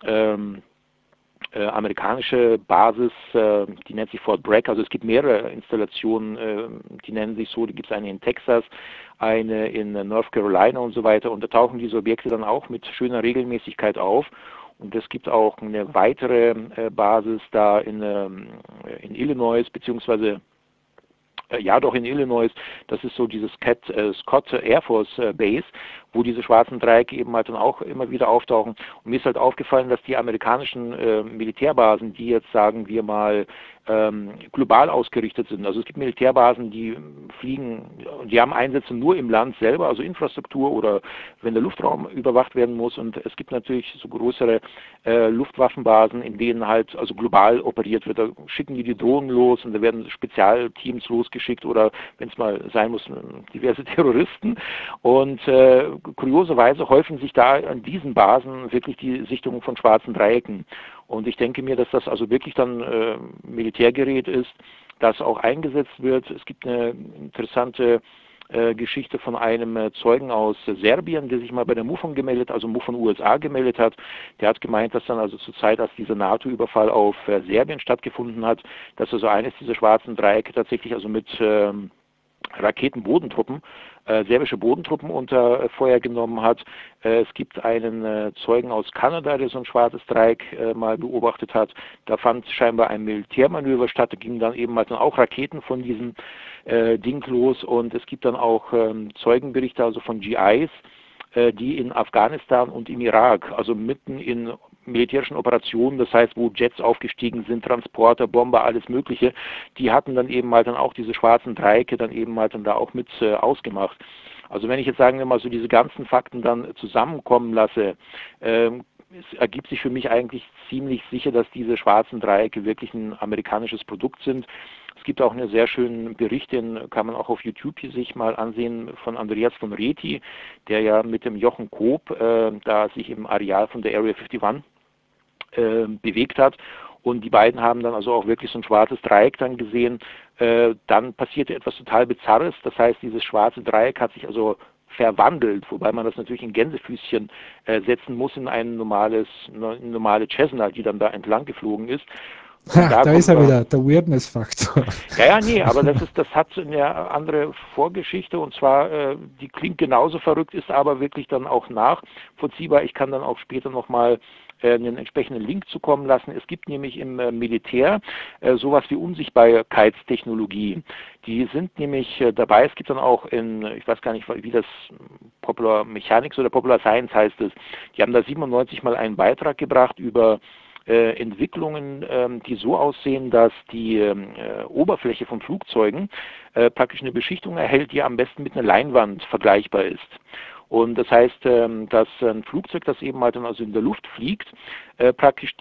amerikanische Basis, die nennt sich Fort Bragg, also es gibt mehrere Installationen, die nennen sich so, die gibt es eine in Texas, eine in North Carolina und so weiter und da tauchen diese Objekte dann auch mit schöner Regelmäßigkeit auf und es gibt auch eine weitere Basis da in Illinois, beziehungsweise ja, doch in Illinois, das ist so dieses Scott Air Force Base, wo diese schwarzen Dreiecke eben halt dann auch immer wieder auftauchen. Und mir ist halt aufgefallen, dass die amerikanischen Militärbasen, die jetzt sagen wir mal global ausgerichtet sind, also es gibt Militärbasen, die fliegen, die haben Einsätze nur im Land selber, also Infrastruktur oder wenn der Luftraum überwacht werden muss und es gibt natürlich so größere Luftwaffenbasen, in denen halt also global operiert wird, da schicken die Drohnen los und da werden Spezialteams losgeschickt oder wenn es mal sein muss, diverse Terroristen und kurioserweise häufen sich da an diesen Basen wirklich die Sichtungen von schwarzen Dreiecken. Und ich denke mir, dass das also wirklich dann Militärgerät ist, das auch eingesetzt wird. Es gibt eine interessante Geschichte von einem Zeugen aus Serbien, der sich mal bei der MUFON gemeldet, also MUFON USA gemeldet hat. Der hat gemeint, dass dann also zur Zeit, als dieser NATO-Überfall auf Serbien stattgefunden hat, dass also eines dieser schwarzen Dreiecke tatsächlich also mit Raketenbodentruppen, serbische Bodentruppen unter Feuer genommen hat. Es gibt einen Zeugen aus Kanada, der so ein schwarzes Dreieck mal beobachtet hat. Da fand scheinbar ein Militärmanöver statt, da gingen dann eben halt dann auch Raketen von diesem Ding los, und es gibt dann auch Zeugenberichte also von GIs, die in Afghanistan und im Irak, also mitten in militärischen Operationen, das heißt, wo Jets aufgestiegen sind, Transporter, Bomber, alles Mögliche, die hatten dann eben halt dann auch diese schwarzen Dreiecke dann eben halt dann da auch mit ausgemacht. Also wenn ich jetzt, sagen wir mal, so diese ganzen Fakten dann zusammenkommen lasse, es ergibt sich für mich eigentlich ziemlich sicher, dass diese schwarzen Dreiecke wirklich ein amerikanisches Produkt sind. Es gibt auch einen sehr schönen Bericht, den kann man auch auf YouTube sich mal ansehen, von Andreas von Reti, der ja mit dem Jochen Koop da sich im Areal von der Area 51 bewegt hat. Und die beiden haben dann also auch wirklich so ein schwarzes Dreieck dann gesehen. Dann passierte etwas total Bizarres. Das heißt, dieses schwarze Dreieck hat sich also verwandelt, wobei man das natürlich in Gänsefüßchen setzen muss in eine normale Cessna, die dann da entlang geflogen ist. Und Da ist kommen er wir, wieder, der Weirdness-Faktor. ja, nee, aber das hat eine andere Vorgeschichte, und zwar, die klingt genauso verrückt, ist aber wirklich dann auch nachvollziehbar. Ich kann dann auch später nochmal einen entsprechenden Link zukommen lassen. Es gibt nämlich im Militär sowas wie Unsichtbarkeitstechnologie. Die sind nämlich dabei. Es gibt dann auch ich weiß gar nicht, wie das Popular Mechanics oder Popular Science heißt es. Die haben da 97 mal einen Beitrag gebracht über Entwicklungen, die so aussehen, dass die Oberfläche von Flugzeugen praktisch eine Beschichtung erhält, die am besten mit einer Leinwand vergleichbar ist. Und das heißt, dass ein Flugzeug, das eben halt dann also in der Luft fliegt, praktisch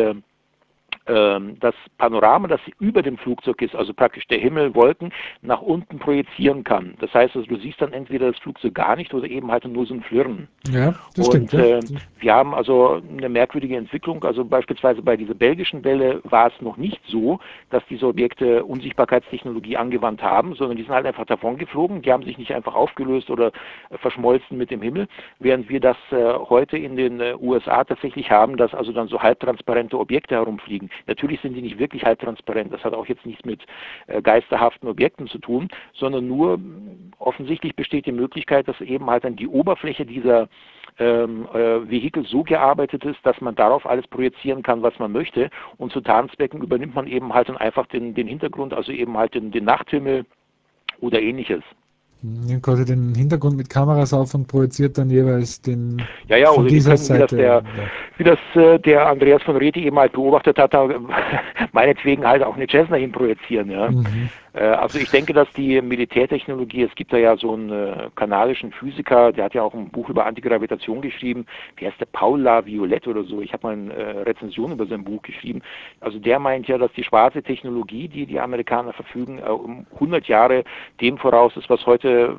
das Panorama, das über dem Flugzeug ist, also praktisch der Himmel, Wolken, nach unten projizieren kann. Das heißt, also du siehst dann entweder das Flugzeug gar nicht oder eben halt nur so ein Flirren. Ja, das Und stimmt. Ja. wir haben also eine merkwürdige Entwicklung. Also beispielsweise bei dieser belgischen Welle war es noch nicht so, dass diese Objekte Unsichtbarkeitstechnologie angewandt haben, sondern die sind halt einfach davon geflogen. Die haben sich nicht einfach aufgelöst oder verschmolzen mit dem Himmel, während wir das heute in den USA tatsächlich haben, dass also dann so halbtransparente Objekte herumfliegen. Natürlich sind die nicht wirklich halbtransparent. Das hat auch jetzt nichts mit geisterhaften Objekten zu tun, sondern nur offensichtlich besteht die Möglichkeit, dass eben halt dann die Oberfläche dieser Vehikel so gearbeitet ist, dass man darauf alles projizieren kann, was man möchte. Und zu Tarnzwecken übernimmt man eben halt dann einfach den Hintergrund, also eben halt den Nachthimmel oder ähnliches. Nimmt quasi den Hintergrund mit Kameras auf und projiziert dann jeweils den Ja, ja, von oder die dieser können, Seite. Ja. wie das der Andreas von Reti eben halt beobachtet hat, da meinetwegen halt auch eine Cessna hin projizieren, ja. Mhm. Also ich denke, dass die Militärtechnologie, es gibt da ja so einen kanadischen Physiker, der hat ja auch ein Buch über Antigravitation geschrieben, der heißt der Paul Laviolette oder so, ich habe mal eine Rezension über sein Buch geschrieben, also der meint ja, dass die schwarze Technologie, die die Amerikaner verfügen, um 100 Jahre dem voraus ist, was heute,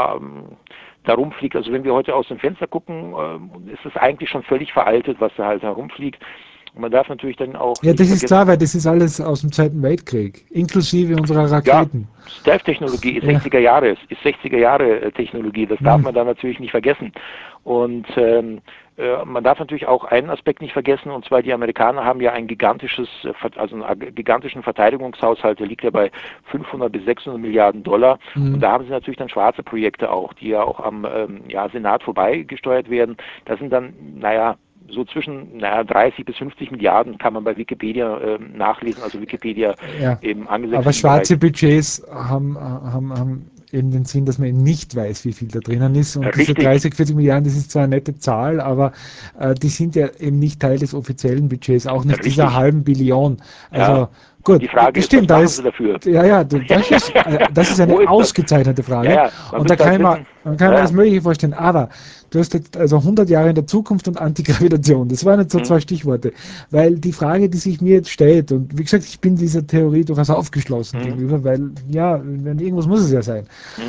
da rumfliegt. Also wenn wir heute aus dem Fenster gucken, ist es eigentlich schon völlig veraltet, was da halt herumfliegt. Und man darf natürlich dann auch Ja, nicht das ist vergessen, klar, weil das ist alles aus dem Zweiten Weltkrieg, inklusive unserer ja, Raketen. Stealth-Technologie ist Ja. 60er Jahre, ist 60er Jahre Technologie, das darf Mhm. man da natürlich nicht vergessen. Und man darf natürlich auch einen Aspekt nicht vergessen, und zwar die Amerikaner haben ja ein gigantisches, also einen gigantischen Verteidigungshaushalt, der liegt ja bei 500 bis 600 Milliarden Dollar. Und Mhm. da haben sie natürlich dann schwarze Projekte auch, die ja auch am Senat vorbeigesteuert werden. Das sind dann, so zwischen 30 bis 50 Milliarden kann man bei Wikipedia nachlesen, also Wikipedia Ja. im Aber angelsächsischen Bereich. schwarze Budgets haben eben den Sinn, dass man eben nicht weiß, wie viel da drinnen ist. Und diese Richtig, 30, 40 Milliarden, das ist zwar eine nette Zahl, aber die sind ja eben nicht Teil des offiziellen Budgets, auch nicht dieser richtig. halben Billion. Ja. Also Und gut, die Frage das ist, was stimmt, da machen sie ist, dafür? ja, ja, das ist Wo eine ist das? ausgezeichnete Ja, Frage. ja, man Und da müsste halt wissen. man kann mir alles Ja, Mögliche vorstellen. Aber du hast jetzt also 100 Jahre in der Zukunft und Antigravitation. Das waren jetzt so hm, zwei Stichworte. Weil die Frage, die sich mir jetzt stellt, und wie gesagt, ich bin dieser Theorie durchaus aufgeschlossen hm, gegenüber, weil ja, wenn irgendwas muss es ja sein. hm.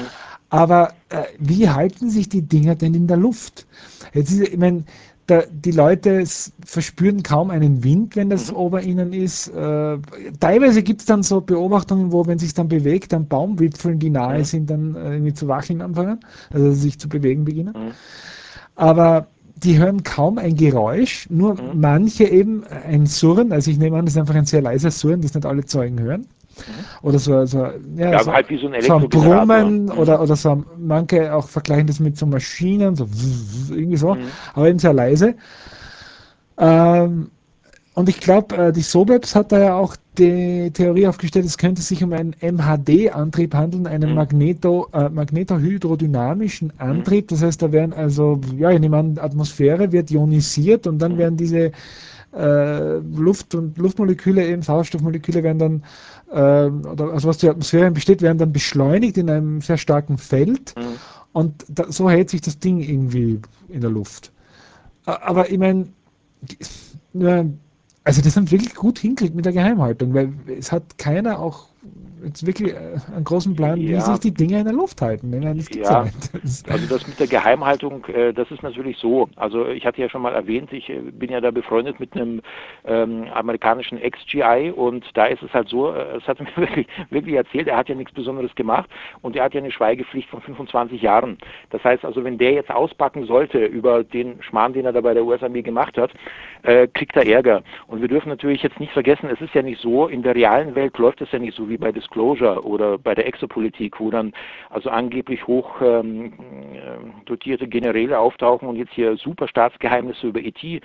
Aber wie halten sich die Dinger denn in der Luft? Jetzt ist, ich meine, die Leute verspüren kaum einen Wind, wenn das Mhm. ober ihnen ist. Teilweise gibt es dann so Beobachtungen, wo, wenn sich dann bewegt, dann Baumwipfeln, die nahe Mhm. sind, dann irgendwie zu wackeln anfangen, also sich zu bewegen beginnen. Mhm. Aber die hören kaum ein Geräusch, nur Mhm. manche eben ein Surren. Also ich nehme an, das ist einfach ein sehr leises Surren, das nicht alle Zeugen hören. Mhm. Oder ja, Ja, halt wie so ein so ein Elektrogenerator. Brummen Mhm. oder so, manche auch vergleichen das mit so Maschinen, so irgendwie so, Mhm. aber eben sehr leise. Ähm, und ich glaube, die Sobebs hat da ja auch die Theorie aufgestellt, es könnte sich um einen MHD-Antrieb handeln, einen Mhm. magnetohydrodynamischen Mhm. Antrieb. Das heißt, da werden also, ja, ich nehme an, Atmosphäre wird ionisiert und dann Mhm. werden diese Luft- und Luftmoleküle, eben Sauerstoffmoleküle werden dann, oder also was die Atmosphäre besteht, werden dann beschleunigt in einem sehr starken Feld Mhm. und so hält sich das Ding irgendwie in der Luft. Aber ich meine, ja, also das haben wirklich gut hingekriegt mit der Geheimhaltung, weil es hat keiner auch jetzt wirklich einen großen Plan, wie sich Ja, die Dinger in der Luft halten. Ich meine, das gibt's ja ja, nicht. Das, also das mit der Geheimhaltung, das ist natürlich so. Also ich hatte ja schon mal erwähnt, ich bin ja da befreundet mit einem amerikanischen Ex-GI und da ist es halt so, es hat er mir wirklich erzählt, er hat ja nichts Besonderes gemacht und er hat ja eine Schweigepflicht von 25 Jahren. Das heißt also, wenn der jetzt auspacken sollte über den Schmarrn, den er da bei der US-Armee gemacht hat, kriegt er Ärger. Und wir dürfen natürlich jetzt nicht vergessen, es ist ja nicht so, in der realen Welt läuft es ja nicht so wie bei Disclosure oder bei der Exopolitik, wo dann also angeblich hoch dotierte Generäle auftauchen und jetzt hier super Staatsgeheimnisse über ET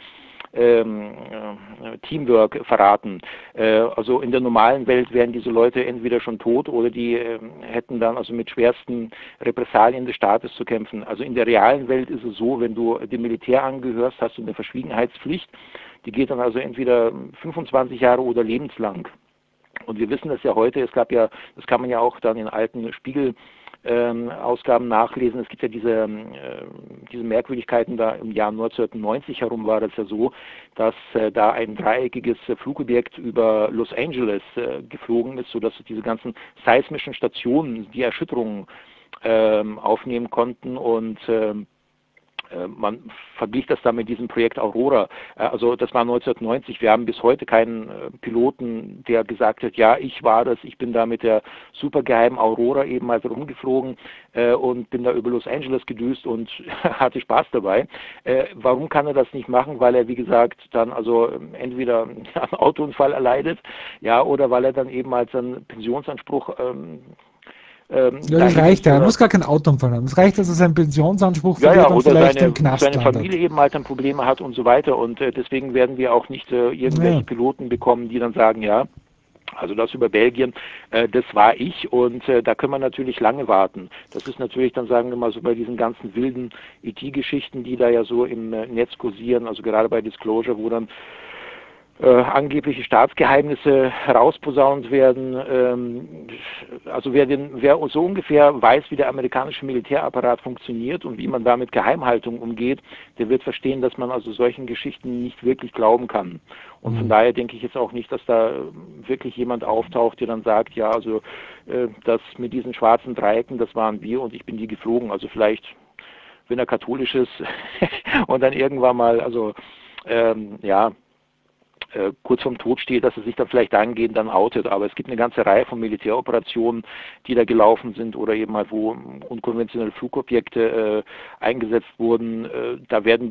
Teamwork verraten. Also in der normalen Welt wären diese Leute entweder schon tot oder die hätten dann also mit schwersten Repressalien des Staates zu kämpfen. Also in der realen Welt ist es so, wenn du dem Militär angehörst, hast du eine Verschwiegenheitspflicht. Die geht dann also entweder 25 Jahre oder lebenslang. Und wir wissen das ja heute, es gab ja, das kann man ja auch dann in alten Ausgaben nachlesen. Es gibt ja diese Merkwürdigkeiten da im Jahr 1990 herum war das ja so, dass da ein dreieckiges Flugobjekt über Los Angeles geflogen ist, sodass diese ganzen seismischen Stationen die Erschütterungen aufnehmen konnten und man verglich das dann mit diesem Projekt Aurora. Also das war 1990. Wir haben bis heute keinen Piloten, der gesagt hat, ja, ich war das, ich bin da mit der supergeheimen Aurora eben mal rumgeflogen und bin da über Los Angeles gedüst und hatte Spaß dabei. Warum kann er das nicht machen? Weil er, wie gesagt, dann also entweder einen Autounfall erleidet, ja, oder weil er dann eben als einen Pensionsanspruch ja, das dahin reicht ist ja. Er oder muss gar keinen Auto haben. Es reicht, dass er seinen Pensionsanspruch ja, ja, verliert und oder vielleicht im Knast seine landet. Familie eben halt dann Probleme hat und so weiter. Und deswegen werden wir auch nicht Ja, irgendwelche Piloten bekommen, die dann sagen, ja, also das über Belgien, das war ich und da können wir natürlich lange warten. Das ist natürlich dann, sagen wir mal, so bei diesen ganzen wilden IT-Geschichten, die da ja so im Netz kursieren, also gerade bei Disclosure, wo dann angebliche Staatsgeheimnisse herausposaunt werden. Also wer so ungefähr weiß, wie der amerikanische Militärapparat funktioniert und wie man da mit Geheimhaltung umgeht, der wird verstehen, dass man also solchen Geschichten nicht wirklich glauben kann. Und von hm. daher denke ich jetzt auch nicht, dass da wirklich jemand auftaucht, der dann sagt, ja, also das mit diesen schwarzen Dreiecken, das waren wir und ich bin die geflogen. Also vielleicht, wenn er katholisch ist und dann irgendwann mal, also ja, kurz vorm Tod steht, dass er sich dann vielleicht dahingehend dann outet. Aber es gibt eine ganze Reihe von Militäroperationen, die da gelaufen sind oder eben halt, wo unkonventionelle Flugobjekte eingesetzt wurden. Da werden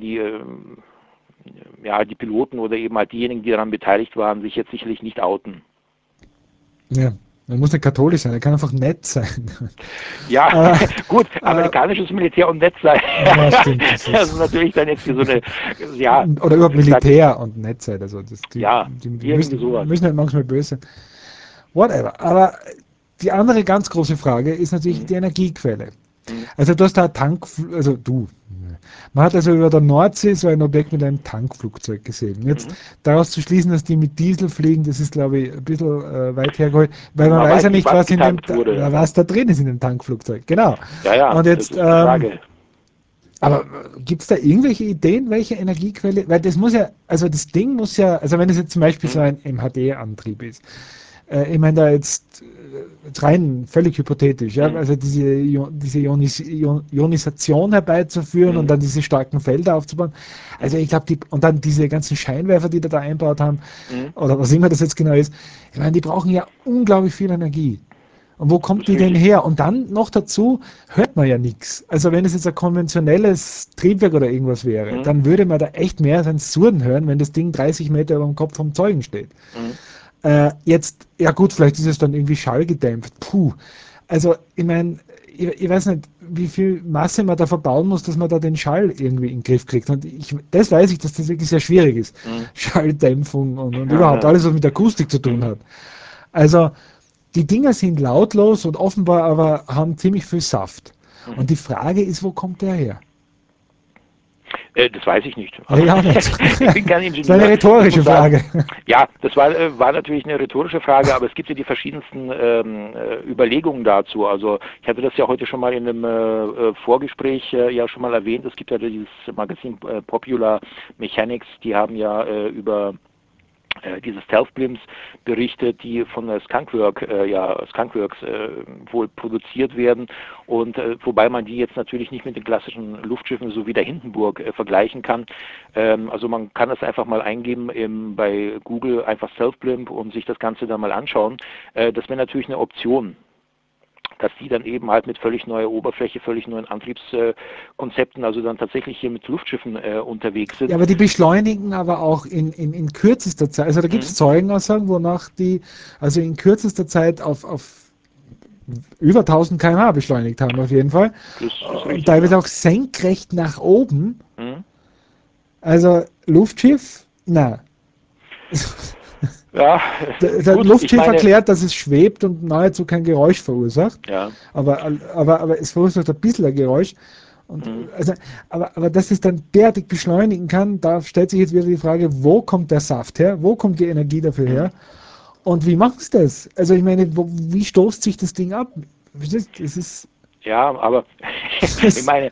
ja, die Piloten oder eben halt diejenigen, die daran beteiligt waren, sich jetzt sicherlich nicht outen. Ja. Er muss nicht katholisch sein, er kann einfach nett sein. Ja, aber, gut, äh, amerikanisches Militär und nett sein. ja, stimmt. Das Das ist ist, natürlich dann jetzt hier so eine, ja, oder überhaupt ich sag, Militär und Netzeit. Also ja, die irgendwie sowas. müssen halt manchmal böse sein. Whatever. Aber die andere ganz große Frage ist natürlich Mhm. die Energiequelle. Mhm. Also du hast da also du. Man hat also über der Nordsee so ein Objekt mit einem Tankflugzeug gesehen. Jetzt Mhm. daraus zu schließen, dass die mit Diesel fliegen, das ist, glaube ich, ein bisschen weit hergeholt, weil man Man weiß weiß ja nicht, nicht, was getankt wurde. was da drin ist in dem Tankflugzeug. Genau. Ja, ja, Und das jetzt, ist die Frage. aber gibt es da irgendwelche Ideen, welche Energiequelle? Weil das muss ja, also das Ding muss ja, also wenn es jetzt zum Beispiel so Mhm. ein MHD-Antrieb ist, ich meine, da jetzt rein völlig hypothetisch, ja, also diese Ionisation herbeizuführen und dann diese starken Felder aufzubauen. Also ich glaube, und dann diese ganzen Scheinwerfer, die da einbaut haben, oder was immer das jetzt genau ist, ich meine, die brauchen ja unglaublich viel Energie. Und wo kommt die denn her? Und dann noch dazu hört man ja nichts. Also wenn es jetzt ein konventionelles Triebwerk oder irgendwas wäre, dann würde man da echt mehr als ein Surren hören, wenn das Ding 30 Meter über dem Kopf vom Zeugen steht. Jetzt, ja gut, vielleicht ist es dann irgendwie schallgedämpft. Puh. Also ich meine, ich weiß nicht, wie viel Masse man da verbauen muss, dass man da den Schall irgendwie in den Griff kriegt. Und das weiß ich, dass das wirklich sehr schwierig ist. Schalldämpfung und überhaupt alles, was mit Akustik zu tun hat. Also die Dinger sind lautlos und offenbar aber haben ziemlich viel Saft. Und die Frage ist, wo kommt der her? Das weiß ich nicht. Ja, nicht. Ich bin kein Ingenieur. Das war eine rhetorische Frage. Ja, das war natürlich eine rhetorische Frage, aber es gibt ja die verschiedensten Überlegungen dazu. Also ich hatte das ja heute schon mal in einem Vorgespräch ja schon mal erwähnt. Es gibt ja dieses Magazin Popular Mechanics, die haben ja über diese Stealth-Blimps berichtet, die von der Skunkworks wohl produziert werden und wobei man die jetzt natürlich nicht mit den klassischen Luftschiffen so wie der Hindenburg vergleichen kann. Also man kann das einfach mal eingeben bei Google, einfach Stealth-Blimp und sich das Ganze dann mal anschauen. Das wäre natürlich eine Option, dass die dann eben halt mit völlig neuer Oberfläche, völlig neuen Antriebskonzepten, also dann tatsächlich hier mit Luftschiffen unterwegs sind. Ja, aber die beschleunigen aber auch in kürzester Zeit. Also da gibt es Zeugenaussagen, wonach die also in kürzester Zeit auf über 1000 km/h beschleunigt haben, auf jeden Fall. Das ist richtig, und teilweise auch senkrecht nach oben. Also Luftschiff, na. Ja, der gut, Luftschiff erklärt, dass es schwebt und nahezu kein Geräusch verursacht. Ja. Aber es verursacht ein bisschen ein Geräusch. Und aber dass es dann derartig beschleunigen kann, da stellt sich jetzt wieder die Frage, wo kommt der Saft her? Wo kommt die Energie dafür her? Und wie macht es das? Also ich meine, wie stoßt sich das Ding ab? Es ist ja, aber ich meine,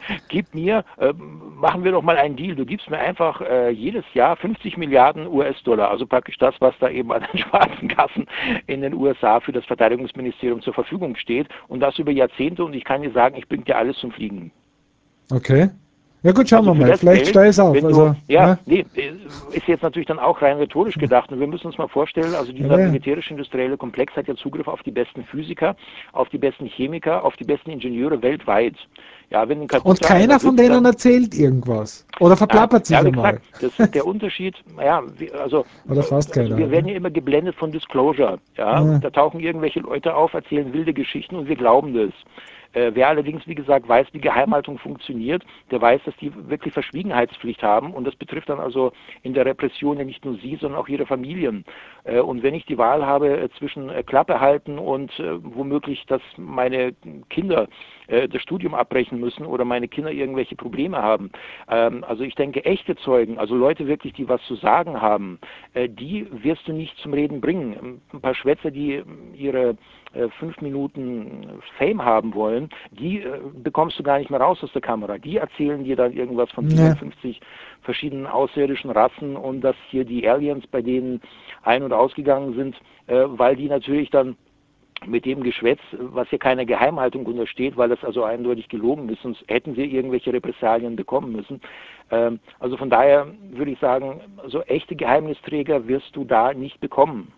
machen wir doch mal einen Deal. Du gibst mir einfach jedes Jahr 50 Milliarden US-Dollar, also praktisch das, was da eben an den schwarzen Kassen in den USA für das Verteidigungsministerium zur Verfügung steht und das über Jahrzehnte und ich kann dir sagen, ich bringe dir alles zum Fliegen. Okay. Ja gut, schauen wir mal. Vielleicht steige ich es auf. Nee, ist jetzt natürlich dann auch rein rhetorisch gedacht. Und wir müssen uns mal vorstellen, also dieser militärisch-industrielle Komplex hat ja Zugriff auf die besten Physiker, auf die besten Chemiker, auf die besten Ingenieure weltweit. Ja, wenn und keiner von denen erzählt irgendwas. Oder verplappert sich einmal. Das ist der Unterschied. Ja, oder fast keiner. Wir werden ja immer geblendet von Disclosure. Ja? Da tauchen irgendwelche Leute auf, erzählen wilde Geschichten und wir glauben das. Wer allerdings, wie gesagt, weiß, wie Geheimhaltung funktioniert, der weiß, dass die wirklich Verschwiegenheitspflicht haben und das betrifft dann also in der Repression ja nicht nur sie, sondern auch ihre Familien. Und wenn ich die Wahl habe zwischen Klappe halten und womöglich, dass meine Kinder das Studium abbrechen müssen oder meine Kinder irgendwelche Probleme haben. Also ich denke, echte Zeugen, also Leute wirklich, die was zu sagen haben, die wirst du nicht zum Reden bringen. Ein paar Schwätzer, die ihre 5 Minuten Fame haben wollen, die bekommst du gar nicht mehr raus aus der Kamera. Die erzählen dir dann irgendwas von 57 verschiedenen außerirdischen Rassen und dass hier die Aliens bei denen ein- und ausgegangen sind, weil die natürlich dann mit dem Geschwätz, was hier keiner Geheimhaltung untersteht, weil das also eindeutig gelogen ist, sonst hätten wir irgendwelche Repressalien bekommen müssen. Also von daher würde ich sagen, so echte Geheimnisträger wirst du da nicht bekommen.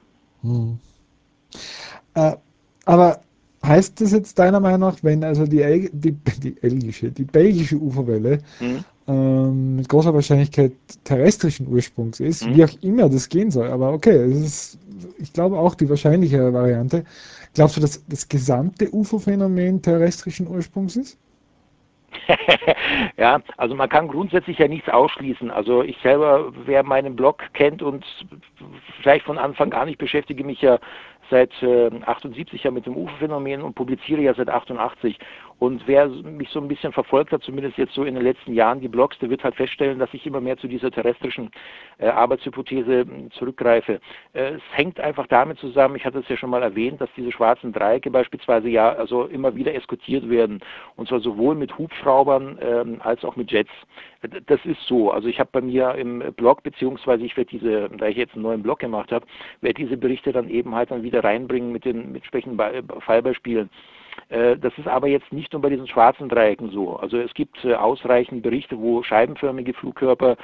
Aber heißt das jetzt deiner Meinung nach, wenn also die belgische UFO-Welle mit großer Wahrscheinlichkeit terrestrischen Ursprungs ist, wie auch immer das gehen soll, aber okay, es ist, ich glaube auch die wahrscheinlichere Variante. Glaubst du, dass das gesamte UFO-Phänomen terrestrischen Ursprungs ist? Ja, also man kann grundsätzlich ja nichts ausschließen. Also ich selber, wer meinen Blog kennt und vielleicht von Anfang an, ich beschäftige mich ja seit 78 ja mit dem UFO-Phänomen und publiziere ja seit 88. Und wer mich so ein bisschen verfolgt hat, zumindest jetzt so in den letzten Jahren, die Blogs, der wird halt feststellen, dass ich immer mehr zu dieser terrestrischen Arbeitshypothese zurückgreife. Es hängt einfach damit zusammen, ich hatte es ja schon mal erwähnt, dass diese schwarzen Dreiecke beispielsweise ja also immer wieder eskortiert werden. Und zwar sowohl mit Hubschraubern als auch mit Jets. Das ist so. Also ich habe bei mir im Blog, beziehungsweise ich werde diese, da ich jetzt einen neuen Blog gemacht habe, werde diese Berichte dann eben halt dann wieder reinbringen mit den entsprechenden Fallbeispielen. Das ist aber jetzt nicht nur bei diesen schwarzen Dreiecken so. Also es gibt ausreichend Berichte, wo scheibenförmige Flugkörper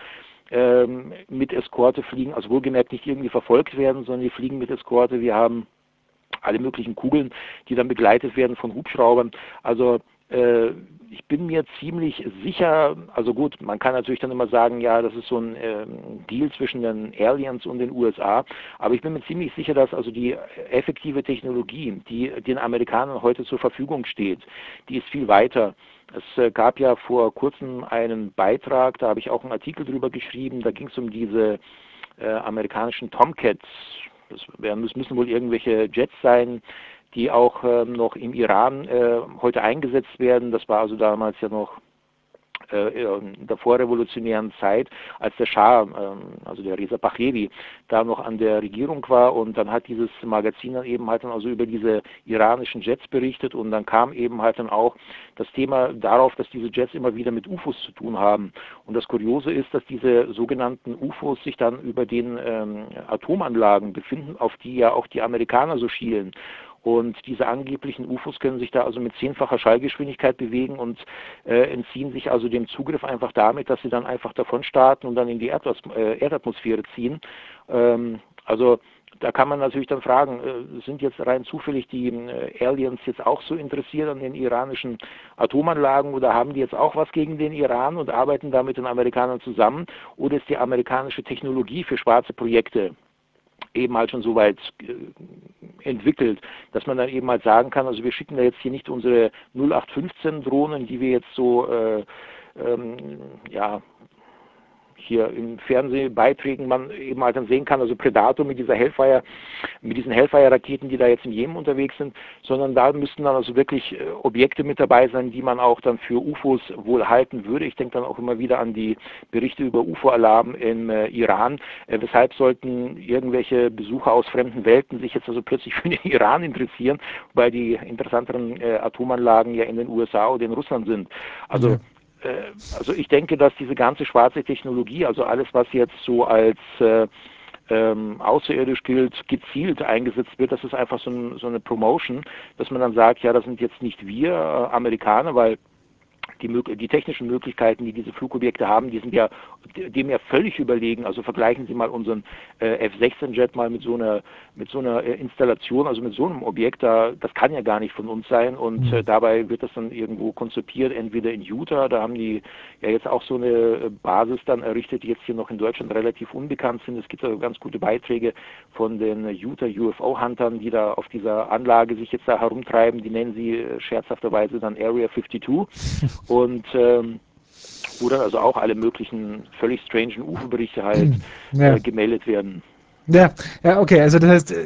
mit Eskorte fliegen, also wohlgemerkt nicht irgendwie verfolgt werden, sondern die fliegen mit Eskorte. Wir haben alle möglichen Kugeln, die dann begleitet werden von Hubschraubern. Also ich bin mir ziemlich sicher, also gut, man kann natürlich dann immer sagen, ja, das ist so ein Deal zwischen den Aliens und den USA, aber ich bin mir ziemlich sicher, dass also die effektive Technologie, die den Amerikanern heute zur Verfügung steht, die ist viel weiter. Es gab ja vor kurzem einen Beitrag, da habe ich auch einen Artikel drüber geschrieben, da ging es um diese amerikanischen Tomcats. Müssen wohl irgendwelche Jets sein, die auch noch im Iran heute eingesetzt werden. Das war also damals ja noch in der vorrevolutionären Zeit, als der Schah, also der Reza Pahlavi, da noch an der Regierung war, und dann hat dieses Magazin dann eben halt dann also über diese iranischen Jets berichtet, und dann kam eben halt dann auch das Thema darauf, dass diese Jets immer wieder mit UFOs zu tun haben. Und das Kuriose ist, dass diese sogenannten UFOs sich dann über den Atomanlagen befinden, auf die ja auch die Amerikaner so schielen. Und diese angeblichen UFOs können sich da also mit 10-facher Schallgeschwindigkeit bewegen und entziehen sich also dem Zugriff einfach damit, dass sie dann einfach davon starten und dann in die Erdatmosphäre ziehen. Also da kann man natürlich dann fragen, sind jetzt rein zufällig die Aliens jetzt auch so interessiert an den iranischen Atomanlagen, oder haben die jetzt auch was gegen den Iran und arbeiten da mit den Amerikanern zusammen, oder ist die amerikanische Technologie für schwarze Projekte eben halt schon so weit entwickelt, dass man dann eben halt sagen kann, also wir schicken da jetzt hier nicht unsere 0815 Drohnen, die wir jetzt so ja, hier in Fernsehbeiträgen man eben halt dann sehen kann, also Predator mit dieser Hellfire, mit diesen Hellfire-Raketen, die da jetzt im Jemen unterwegs sind, sondern da müssten dann also wirklich Objekte mit dabei sein, die man auch dann für UFOs wohl halten würde. Ich denke dann auch immer wieder an die Berichte über UFO-Alarm im Iran. Weshalb sollten irgendwelche Besucher aus fremden Welten sich jetzt also plötzlich für den Iran interessieren, weil die interessanteren Atomanlagen ja in den USA oder in Russland sind. Also Ja. Also ich denke, dass diese ganze schwarze Technologie, also alles, was jetzt so als außerirdisch gilt, gezielt eingesetzt wird, das ist einfach so eine Promotion, dass man dann sagt, ja, das sind jetzt nicht wir Amerikaner, weil die technischen Möglichkeiten, die diese Flugobjekte haben, die sind ja dem ja völlig überlegen. Also vergleichen Sie mal unseren F-16-Jet mal mit so einer Installation, also mit so einem Objekt, das kann ja gar nicht von uns sein, und dabei wird das dann irgendwo konzipiert, entweder in Utah, da haben die ja jetzt auch so eine Basis dann errichtet, die jetzt hier noch in Deutschland relativ unbekannt sind. Es gibt also ganz gute Beiträge von den Utah UFO-Huntern, die da auf dieser Anlage sich jetzt da herumtreiben, die nennen sie scherzhafterweise dann Area 52. Und wo dann also auch alle möglichen völlig strangen UFO-Berichte halt Ja. gemeldet werden. Ja, ja, okay, also das heißt,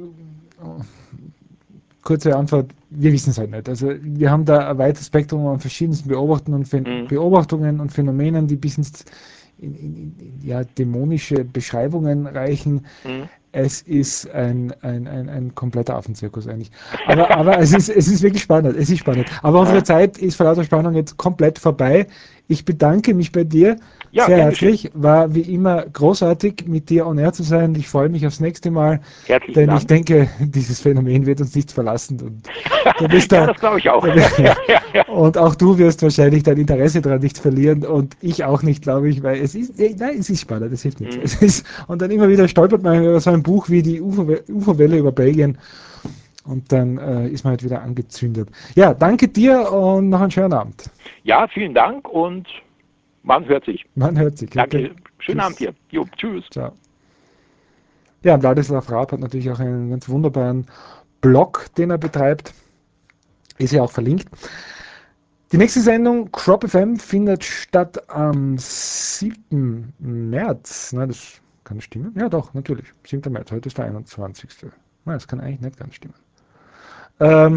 kurze Antwort, wir wissen es halt nicht. Also wir haben da ein weites Spektrum an verschiedensten Mhm. Beobachtungen und Phänomenen, die bis ins ja, dämonische Beschreibungen reichen. Mhm. Es ist ein kompletter Affenzirkus eigentlich. Aber es ist wirklich spannend. Es ist spannend. Aber unsere Ja, Zeit ist vor lauter Spannung jetzt komplett vorbei. Ich bedanke mich bei dir ja, sehr gern geschehen. herzlich. War wie immer großartig, mit dir on air zu sein. Ich freue mich aufs nächste Mal, Herzlichen denn ich Dank. denke, dieses Phänomen wird uns nicht verlassen. Und du bist Ja, da. das glaube ich auch. Und auch du wirst wahrscheinlich dein Interesse daran nicht verlieren und ich auch nicht, glaube ich, weil nein, es ist spannend, es hilft nichts. Mhm. Und dann immer wieder stolpert man über so ein Buch wie die UFO-Welle über Belgien und dann ist man halt wieder angezündet. Ja, danke dir und noch einen schönen Abend. Ja, vielen Dank, und man hört sich. Man hört sich, okay. Danke. Schönen Abend Tschüss. dir. Jo, tschüss. Ciao. Ja, und Ladislav Raab hat natürlich auch einen ganz wunderbaren Blog, den er betreibt. Ist ja auch verlinkt. Die nächste Sendung, Crop FM, findet statt am 7. März. Nein, das kann stimmen. Ja, doch, natürlich. 7. März, heute ist der 21. Nein, das kann eigentlich nicht ganz stimmen. Ähm,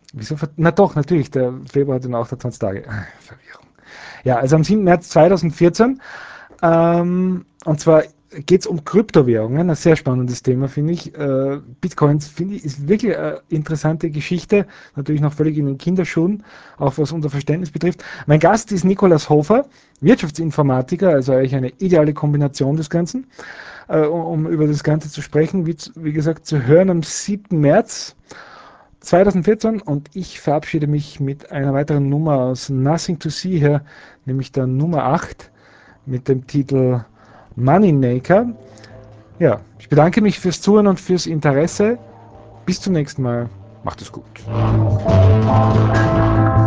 Wieso? Na doch, natürlich, der Februar hat dann auch 28 Tage. Verwirrung. Ja, also am 7. März 2014. Und zwar geht es um Kryptowährungen, ein sehr spannendes Thema, finde ich. Bitcoins, finde ich, ist wirklich eine interessante Geschichte, natürlich noch völlig in den Kinderschuhen, auch was unser Verständnis betrifft. Mein Gast ist Nikolaus Hofer, Wirtschaftsinformatiker, also eigentlich eine ideale Kombination des Ganzen, um über das Ganze zu sprechen. Wie gesagt, zu hören am 7. März 2014 und ich verabschiede mich mit einer weiteren Nummer aus Nothing to See hier, nämlich der Nummer 8 mit dem Titel Moneymaker. Ja, ich bedanke mich fürs Zuhören und fürs Interesse. Bis zum nächsten Mal. Macht es gut.